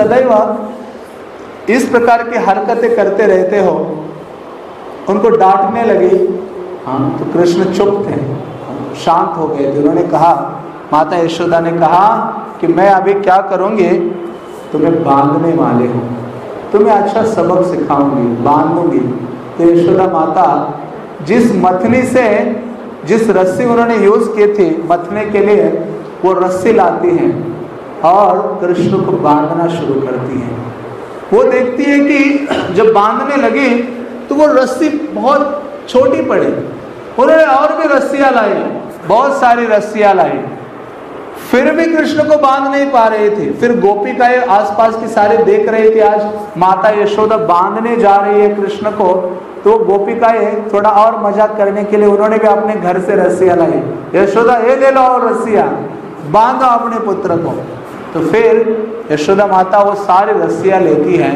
सदैव इस प्रकार की हरकतें करते रहते हो। उनको डांटने लगी। हाँ, तो कृष्ण चुप थे, शांत हो गए थे। उन्होंने कहा, माता यशोदा ने कहा कि मैं अभी क्या करूँगी, तुम्हें बांधने वाले हूँ, तुम्हें अच्छा सबक सिखाऊंगी, बांधूंगी। तो यशोदा माता जिस मथनी से, जिस रस्सी उन्होंने यूज की थी मथने के लिए, वो रस्सी लाती हैं और कृष्ण को बांधना शुरू करती हैं। वो देखती है कि जब बांधने लगी तो वो रस्सी बहुत छोटी पड़ी। उन्होंने और भी रस्सियां लाई, बहुत सारी रस्सियां लाई, फिर भी कृष्ण को बांध नहीं पा रहे थे। फिर गोपिकाएं आसपास की सारे देख रहे थे, आज माता यशोदा बांधने जा रही है कृष्ण को, तो गोपिकाएं थोड़ा और मजाक करने के लिए उन्होंने भी अपने घर से रस्सियां लाई। यशोदा ये ले लो और रस्सियां, बांधो अपने पुत्र को। तो फिर यशोदा माता वो सारी रस्सियां लेती हैं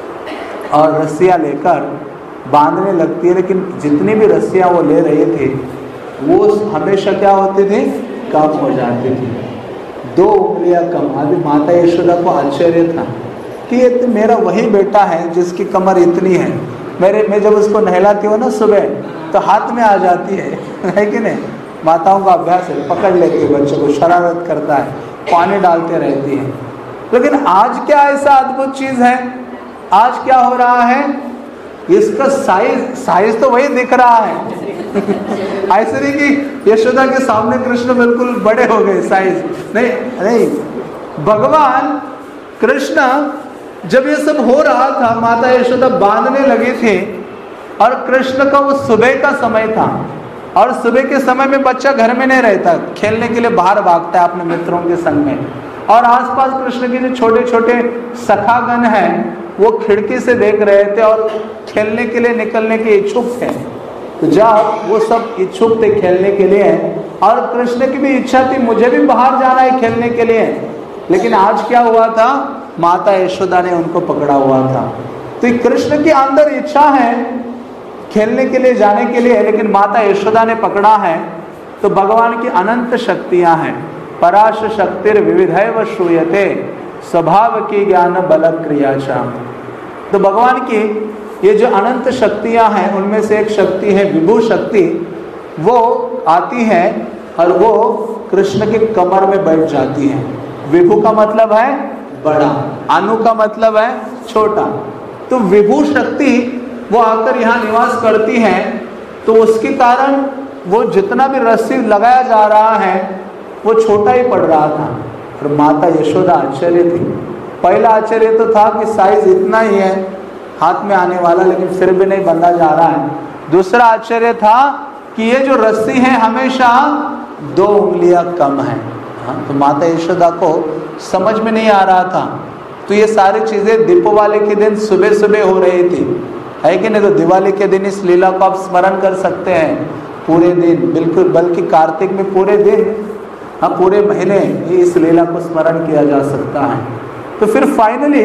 और रस्सियां लेकर बांधने लगती है। लेकिन जितनी भी रस्सियां वो ले रहे थे वो हमेशा क्या होती थी, कम हो जाती थी, दो उंगलियां कम। अभी माता यशोदा को आश्चर्य था कि ये तो मेरा वही बेटा है जिसकी कमर इतनी है। मेरे मैं जब उसको नहलाती हूँ ना सुबह, तो हाथ में आ जाती है, है कि नहीं। माताओं का अभ्यास है, पकड़ लेती है बच्चों को, शरारत करता है, पानी डालते रहती है। लेकिन आज क्या ऐसा अद्भुत चीज है, आज क्या हो रहा है, इसका साइज साइज तो वही दिख रहा है। ऐसे नहीं कि यशोदा के सामने कृष्ण बिल्कुल बड़े हो गए साइज, नहीं नहीं। भगवान कृष्ण जब ये सब हो रहा था, माता यशोदा बांधने लगे थे और कृष्ण का वो सुबह का समय था, और सुबह के समय में बच्चा घर में नहीं रहता, खेलने के लिए बाहर भागता है अपने मित्रों के संग में। और आसपास कृष्ण के जो छोटे छोटे सखागण हैं वो खिड़की से देख रहे थे और खेलने के लिए निकलने के इच्छुक थे। तो जब वो सब इच्छुक थे खेलने के लिए, और कृष्ण की भी इच्छा थी मुझे भी बाहर जाना है खेलने के लिए, लेकिन आज क्या हुआ था, माता यशोदा ने उनको पकड़ा हुआ था। तो कृष्ण के अंदर इच्छा है खेलने के लिए जाने के लिए, लेकिन माता यशोदा ने पकड़ा है। तो भगवान की अनंत शक्तियां हैं, पराश शक्तिर विविधैव श्रूयते स्वभाव की ज्ञान बल क्रियाचा। तो भगवान की ये जो अनंत शक्तियां हैं उनमें से एक शक्ति है विभु शक्ति। वो आती है और वो कृष्ण के कमर में बैठ जाती है। विभु का मतलब है बड़ा, अनु का मतलब है छोटा। तो विभु शक्ति वो आकर यहाँ निवास करती है, तो उसके कारण वो जितना भी रस्सी लगाया जा रहा है वो छोटा ही पड़ रहा था। और माता यशोदा आश्चर्य थी। पहला आश्चर्य तो था कि साइज इतना ही है हाथ में आने वाला, लेकिन फिर भी नहीं बंधा जा रहा है। दूसरा आश्चर्य था कि ये जो रस्सी है हमेशा दो उंगलियां कम है। हाँ, तो माता यशोदा को समझ में नहीं आ रहा था। तो ये सारी चीजें दीपावली के दिन सुबह सुबह हो रही थी, है कि नहीं। तो दिवाली के दिन इस लीला को आप स्मरण कर सकते हैं पूरे दिन, बिल्कुल, बल्कि कार्तिक में पूरे दिन, हाँ पूरे महीने इस लीला को स्मरण किया जा सकता है। तो फिर फाइनली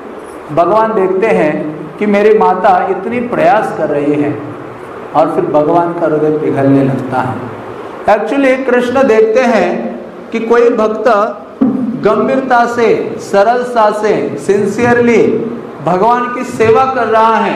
भगवान देखते हैं कि मेरी माता इतनी प्रयास कर रही है, और फिर भगवान का हृदय पिघलने लगता है। एक्चुअली कृष्ण देखते हैं कि कोई भक्त गंभीरता से, सरलता से, सिंसियरली भगवान की सेवा कर रहा है,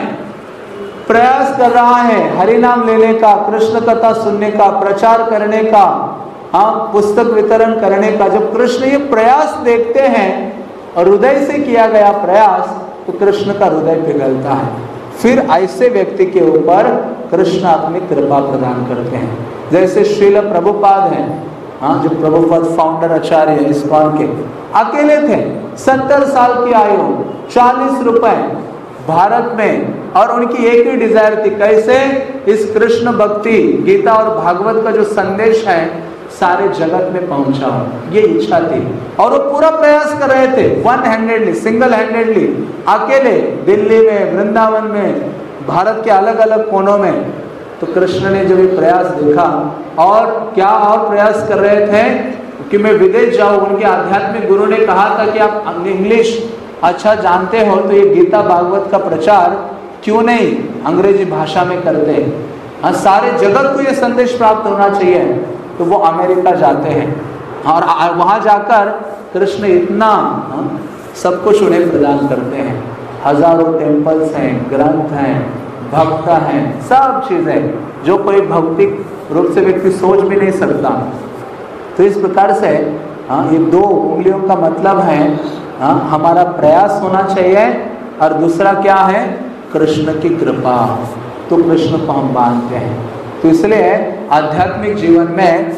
प्रयास कर रहा है हरि नाम लेने का, कृष्ण कथा सुनने का, प्रचार करने का, हाँ पुस्तक वितरण करने का। जब कृष्ण ये प्रयास देखते हैं और हृदय से किया गया प्रयास, तो कृष्ण का हृदय पिघलता है। फिर ऐसे व्यक्ति के ऊपर कृष्ण अपनी कृपा प्रदान करते हैं। जैसे श्रील प्रभुपाद हैं, हाँ जो प्रभुपाद फाउंडर आचार्य है इस्कॉन के, अकेले थे, सत्तर साल की आयु, चालीस रुपए भारत में, और उनकी एक ही डिजायर थी, कैसे इस कृष्ण भक्ति, गीता और भागवत का जो संदेश है सारे जगत में पहुंचाओ, ये इच्छा थी। और वो पूरा प्रयास कर रहे थे, वन हैंडेडली, सिंगल हैंडेडली, अकेले, दिल्ली में, वृंदावन में, भारत के अलग अलग कोनों में। तो कृष्ण ने जब ये प्रयास देखा, और क्या और प्रयास कर रहे थे कि मैं विदेश जाऊं। उनके आध्यात्मिक गुरु ने कहा था कि आप इंग्लिश अच्छा जानते हो, तो ये गीता भागवत का प्रचार क्यों नहीं अंग्रेजी भाषा में करते हैं, हाँ सारे जगत को ये संदेश प्राप्त होना चाहिए, तो वो अमेरिका जाते हैं और वहाँ जाकर कृष्ण इतना हाँ, सब कुछ उन्हें प्रदान करते हैं। हजारों टेम्पल्स हैं, ग्रंथ हैं, भक्त हैं, सब चीज़ें जो कोई भौतिक रूप से व्यक्ति सोच भी नहीं सकता। तो इस प्रकार से हाँ ये दो उंगलियों का मतलब है हाँ हमारा प्रयास होना चाहिए, और दूसरा क्या है, कृष्ण की कृपा। तो कृष्ण को हम मानते हैं। तो इसलिए आध्यात्मिक जीवन में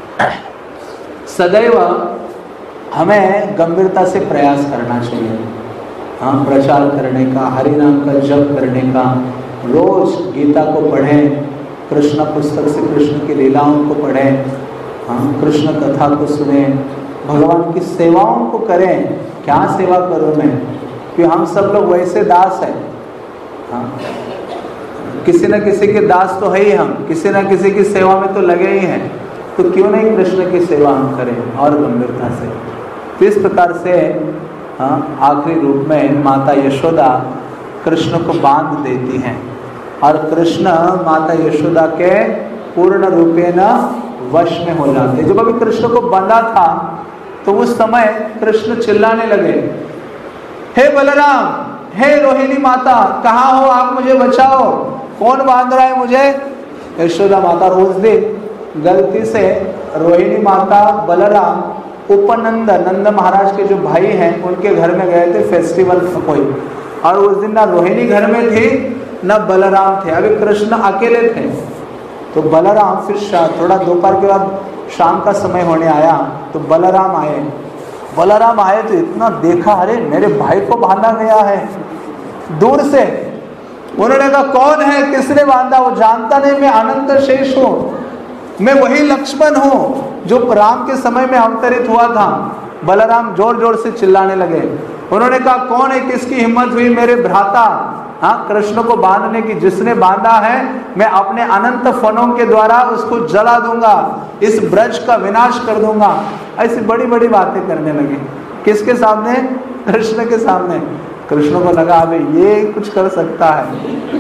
सदैव हमें गंभीरता से प्रयास करना चाहिए, हाँ प्रचार करने का, हरि नाम का जप करने का, रोज गीता को पढ़ें, कृष्ण पुस्तक से कृष्ण की लीलाओं को पढ़ें, हाँ कृष्ण कथा को सुने, भगवान की सेवाओं को करें। क्या सेवा करूँ मैं, कि हम सब लोग वैसे दास हैं, हाँ किसी न किसी के दास तो है ही, हम किसी न किसी की सेवा में तो लगे ही हैं, तो क्यों नहीं कृष्ण की सेवा हम करें और गंभीरता से। तो इस प्रकार से हाँ आखिरी रूप में माता यशोदा कृष्ण को बांध देती हैं, और कृष्ण माता यशोदा के पूर्ण रूपेण वश में हो जाते। जब अभी कृष्ण को बंधा था तो उस समय कृष्ण चिल्लाने लगे, हे बलराम, हे रोहिणी माता, कहाँ हो आप, मुझे बचाओ, कौन बांध रहा है मुझे। यशोदा माता रोज दिन गलती से रोहिणी माता बलराम उपनंद नंद महाराज के जो भाई हैं उनके घर में गए थे फेस्टिवल में कोई, और उस दिन ना रोहिणी घर में थी न बलराम थे, अभी कृष्ण अकेले थे। तो बलराम फिर थोड़ा दोपहर के बाद शाम का समय होने आया तो बलराम आए। बलराम आए तो इतना देखा, अरे मेरे भाई को बांधा गया है दूर से। उन्होंने कहा कौन है, किसने बांधा। वो जानता नहीं, मैं अनंत शेष हूँ, मैं वही लक्ष्मण हूँ जो राम के समय में अवतरित हुआ था। बलराम जोर जोर से चिल्लाने लगे। उन्होंने कहा कौन है, किसकी हिम्मत हुई मेरे भ्राता हाँ कृष्ण को बांधने की, जिसने बांधा है मैं अपने अनंत फनों के द्वारा उसको जला दूंगा, इस ब्रज का विनाश कर दूंगा। ऐसी बड़ी बड़ी बातें करने लगे। किसके सामने, कृष्ण के सामने। कृष्ण को लगा अबे ये कुछ कर सकता है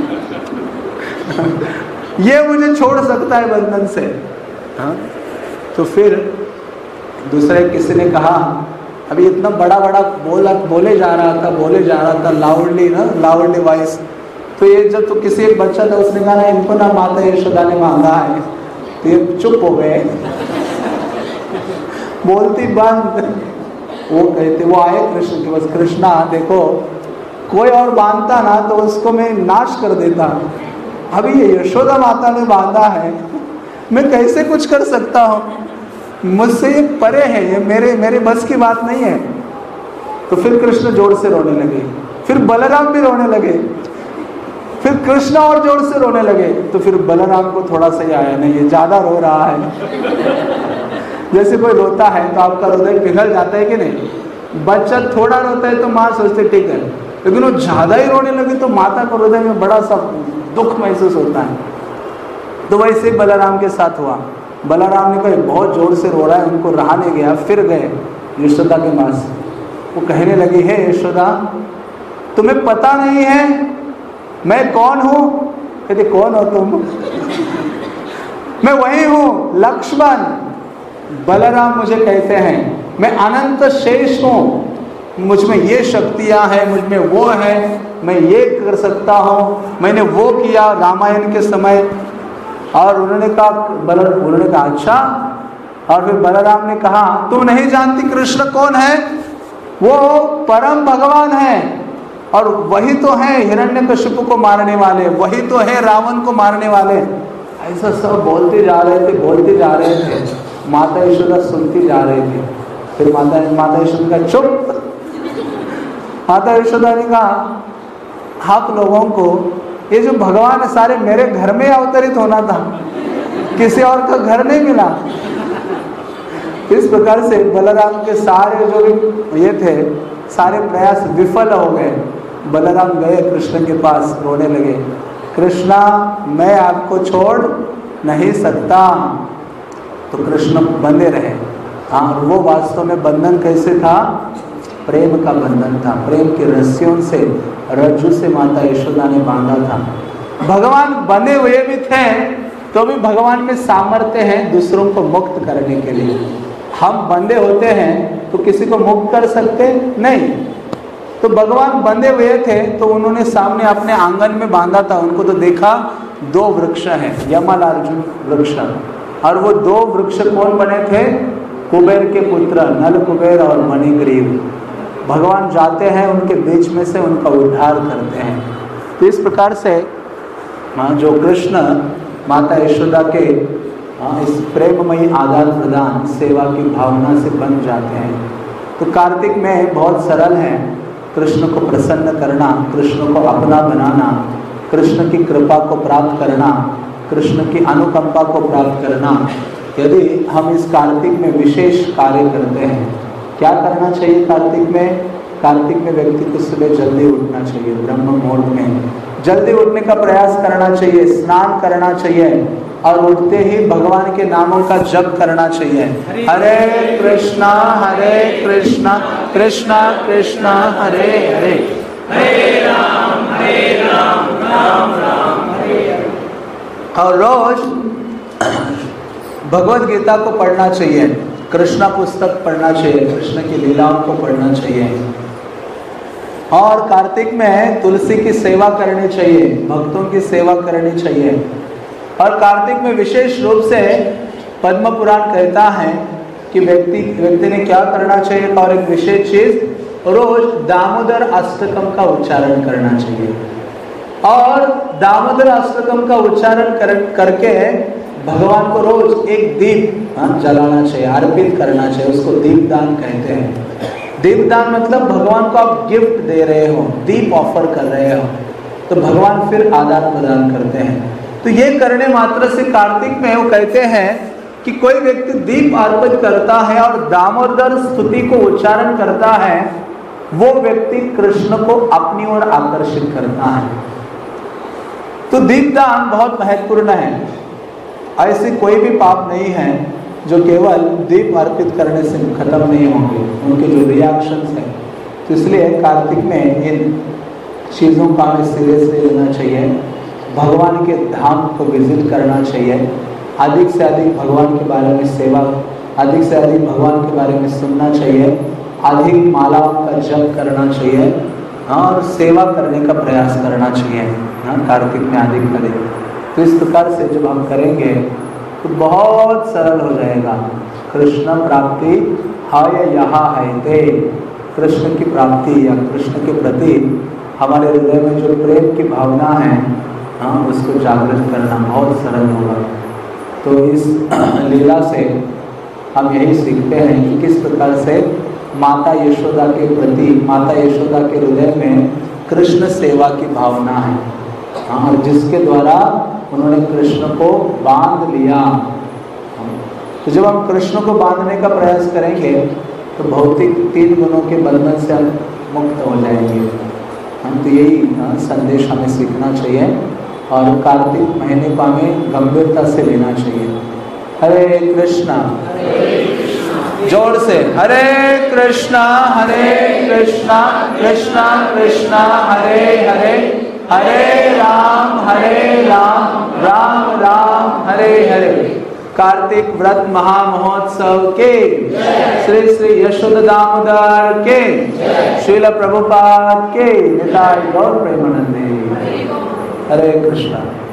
ये मुझे छोड़ सकता है बंधन से। हाँ तो फिर दूसरे किसी ने कहा, अभी इतना बड़ा बड़ा बोला बोले जा रहा था बोले जा रहा था लाउडली ना लाउडली वॉइस, तो ये जब तो किसी एक बच्चा था उसने कहा ना इनको ना माता यशोदा ने मांगा है, तो ये चुप हो गए बोलती बंद। वो कहते, वो आए कृष्ण के पास, कृष्णा देखो कोई और बांधता ना तो उसको मैं नाश कर देता, अभी ये यशोदा माता ने बांधा है, मैं कैसे कुछ कर सकता हूँ, मुझसे ये परे है, ये मेरे मेरे बस की बात नहीं है। तो फिर कृष्ण जोर से रोने लगे, फिर बलराम भी रोने लगे, फिर कृष्ण और जोर से रोने लगे। तो फिर बलराम को थोड़ा सा ही आया, नहीं ये ज्यादा रो रहा है जैसे कोई रोता है तो आपका हृदय पिघल जाता है कि नहीं। बच्चा थोड़ा रोता है तो माँ सोचते ठीक है, लेकिन वो ज्यादा ही रोने लगे तो माता को हृदय में बड़ा सा दुख महसूस होता है। तो वैसे बलराम के साथ हुआ। बलराम ने कहा बहुत जोर से रो रहा है, उनको रहा नहीं गया, फिर गए यशोदा के पास। वो कहने लगी, हे यशोदा तुम्हें पता नहीं है मैं कौन हूँ। कहते कौन हो तुम मैं वही हूँ लक्ष्मण। बलराम मुझे कहते हैं, मैं अनंत शेष हूँ, मुझ में ये शक्तियाँ हैं, मुझ में वो है, मैं ये कर सकता हूँ, मैंने वो किया रामायण के समय। और उन्होंने कहा बलर उन्होंने कहा अच्छा। और फिर बलराम ने कहा तुम नहीं जानती कृष्ण कौन है, वो परम भगवान है, और वही तो है हिरण्यकशिपु को मारने वाले, वही तो है रावण को मारने वाले। ऐसा सब बोलते जा रहे थे बोलते जा रहे थे माता यशोदा सुनती जा रही थी। फिर माता माता यशोदा का चुप। माता यशोदा ने कहा आप लोगों को ये जो भगवान है सारे मेरे घर में अवतरित होना था, किसी और का घर नहीं मिला। इस प्रकार से बलराम के सारे जो भी ये थे सारे प्रयास विफल हो गए। बलराम गए कृष्ण के पास, रोने लगे, कृष्णा मैं आपको छोड़ नहीं सकता। तो कृष्ण बंधे रहे। हाँ वो वास्तव में बंधन कैसे था, प्रेम का बंधन था, प्रेम की रस्सियों से रज्जु से माता यशोदा ने बांधा था। भगवान बने हुए भी थे तो भी भगवान में सामर्थ्य है दूसरों को मुक्त करने के लिए। हम बंधे होते हैं तो किसी को मुक्त कर सकते नहीं। तो भगवान बंधे हुए थे तो उन्होंने सामने अपने आंगन में बांधा था। उनको तो देखा दो वृक्ष हैं, यमल अर्जुन वृक्ष, और वो दो वृक्ष कौन बने थे? कुबेर के पुत्र नल कुबेर और मणिग्रीव। भगवान जाते हैं उनके बीच में से उनका उद्धार करते हैं। तो इस प्रकार से जो कृष्ण माता यशोदा के इस प्रेममयी आदान प्रदान सेवा की भावना से बन जाते हैं। तो कार्तिक में बहुत सरल है कृष्ण को प्रसन्न करना, कृष्ण को अपना बनाना, कृष्ण की कृपा को प्राप्त करना, कृष्ण की अनुकंपा को प्राप्त करना। यदि हम इस कार्तिक में विशेष कार्य करते हैं, क्या करना चाहिए कार्तिक में? कार्तिक में व्यक्ति को सुबह जल्दी उठना चाहिए, ब्रह्म मुहूर्त में जल्दी उठने का प्रयास करना चाहिए, स्नान करना चाहिए और उठते ही भगवान के नामों का जप करना चाहिए। हरे कृष्णा हरे कृष्णा कृष्णा कृष्णा हरे हरे, हरे राम हरे राम राम राम हरे हरे। और रोज भगवद गीता को पढ़ना चाहिए, कृष्णा पुस्तक पढ़ना चाहिए, कृष्ण की लीलाओं को पढ़ना चाहिए। और कार्तिक में तुलसी की सेवा करनी चाहिए, भक्तों की सेवा करनी चाहिए। और कार्तिक में विशेष रूप से पद्म पुराण कहता है कि व्यक्ति व्यक्ति ने क्या करना चाहिए। और एक विशेष चीज, रोज दामोदर अष्टकम का उच्चारण करना चाहिए। और दामोदर अष्टकम का उच्चारण कर, करके भगवान को रोज एक दीप हाँ, जलाना चाहिए, अर्पित करना चाहिए। उसको दीपदान कहते हैं। दीपदान मतलब भगवान को आप गिफ्ट दे रहे हो, दीप ऑफर कर रहे हो, तो भगवान फिर आदान प्रदान करते हैं। तो ये करने मात्र से कार्तिक में वो कहते हैं कि कोई व्यक्ति दीप अर्पित करता है और दामोदर स्तुति को उच्चारण करता है, वो व्यक्ति कृष्ण को अपनी ओर आकर्षित करता है। तो दीपदान बहुत महत्वपूर्ण है। ऐसे कोई भी पाप नहीं है जो केवल दीप अर्पित करने से खत्म नहीं होंगे, उनके जो रिएक्शंस हैं। तो इसलिए कार्तिक में इन चीज़ों का हमें सीरियसली लेना चाहिए। भगवान के धाम को विजिट करना चाहिए, अधिक से अधिक भगवान के बारे में सेवा, अधिक से अधिक भगवान के बारे में सुनना चाहिए, अधिक मालाओं का जप करना चाहिए और सेवा करने का प्रयास करना चाहिए। हाँ, कार्तिक में अधिक करें। तो इस प्रकार से जब हम करेंगे तो बहुत सरल हो जाएगा। कृष्ण प्राप्ति हाय यहाँ है ते, कृष्ण की प्राप्ति या कृष्ण के प्रति हमारे हृदय में जो प्रेम की भावना है, हाँ, उसको जागृत करना बहुत सरल होगा। तो इस लीला से हम यही सीखते हैं कि किस प्रकार से माता यशोदा के प्रति, माता यशोदा के हृदय में कृष्ण सेवा की भावना है। हाँ, और जिसके द्वारा उन्होंने कृष्ण को बांध लिया। तो जब हम कृष्ण को बांधने का प्रयास करेंगे तो भौतिक तीन गुणों के बंधन से हम मुक्त हो जाएंगे। हम तो यही संदेश हमें सीखना चाहिए और कार्तिक महीने को हमें गंभीरता से लेना चाहिए। हरे कृष्णा, जोर से हरे कृष्णा हरे कृष्णा कृष्णा कृष्णा हरे हरे, हरे राम हरे राम राम राम हरे हरे। कार्तिक व्रत महामहोत्सव के, श्री श्री यशोदा दामोदर के, श्रील प्रभुपाद के, निताई गौर प्रेमानंदे। हरे कृष्णा।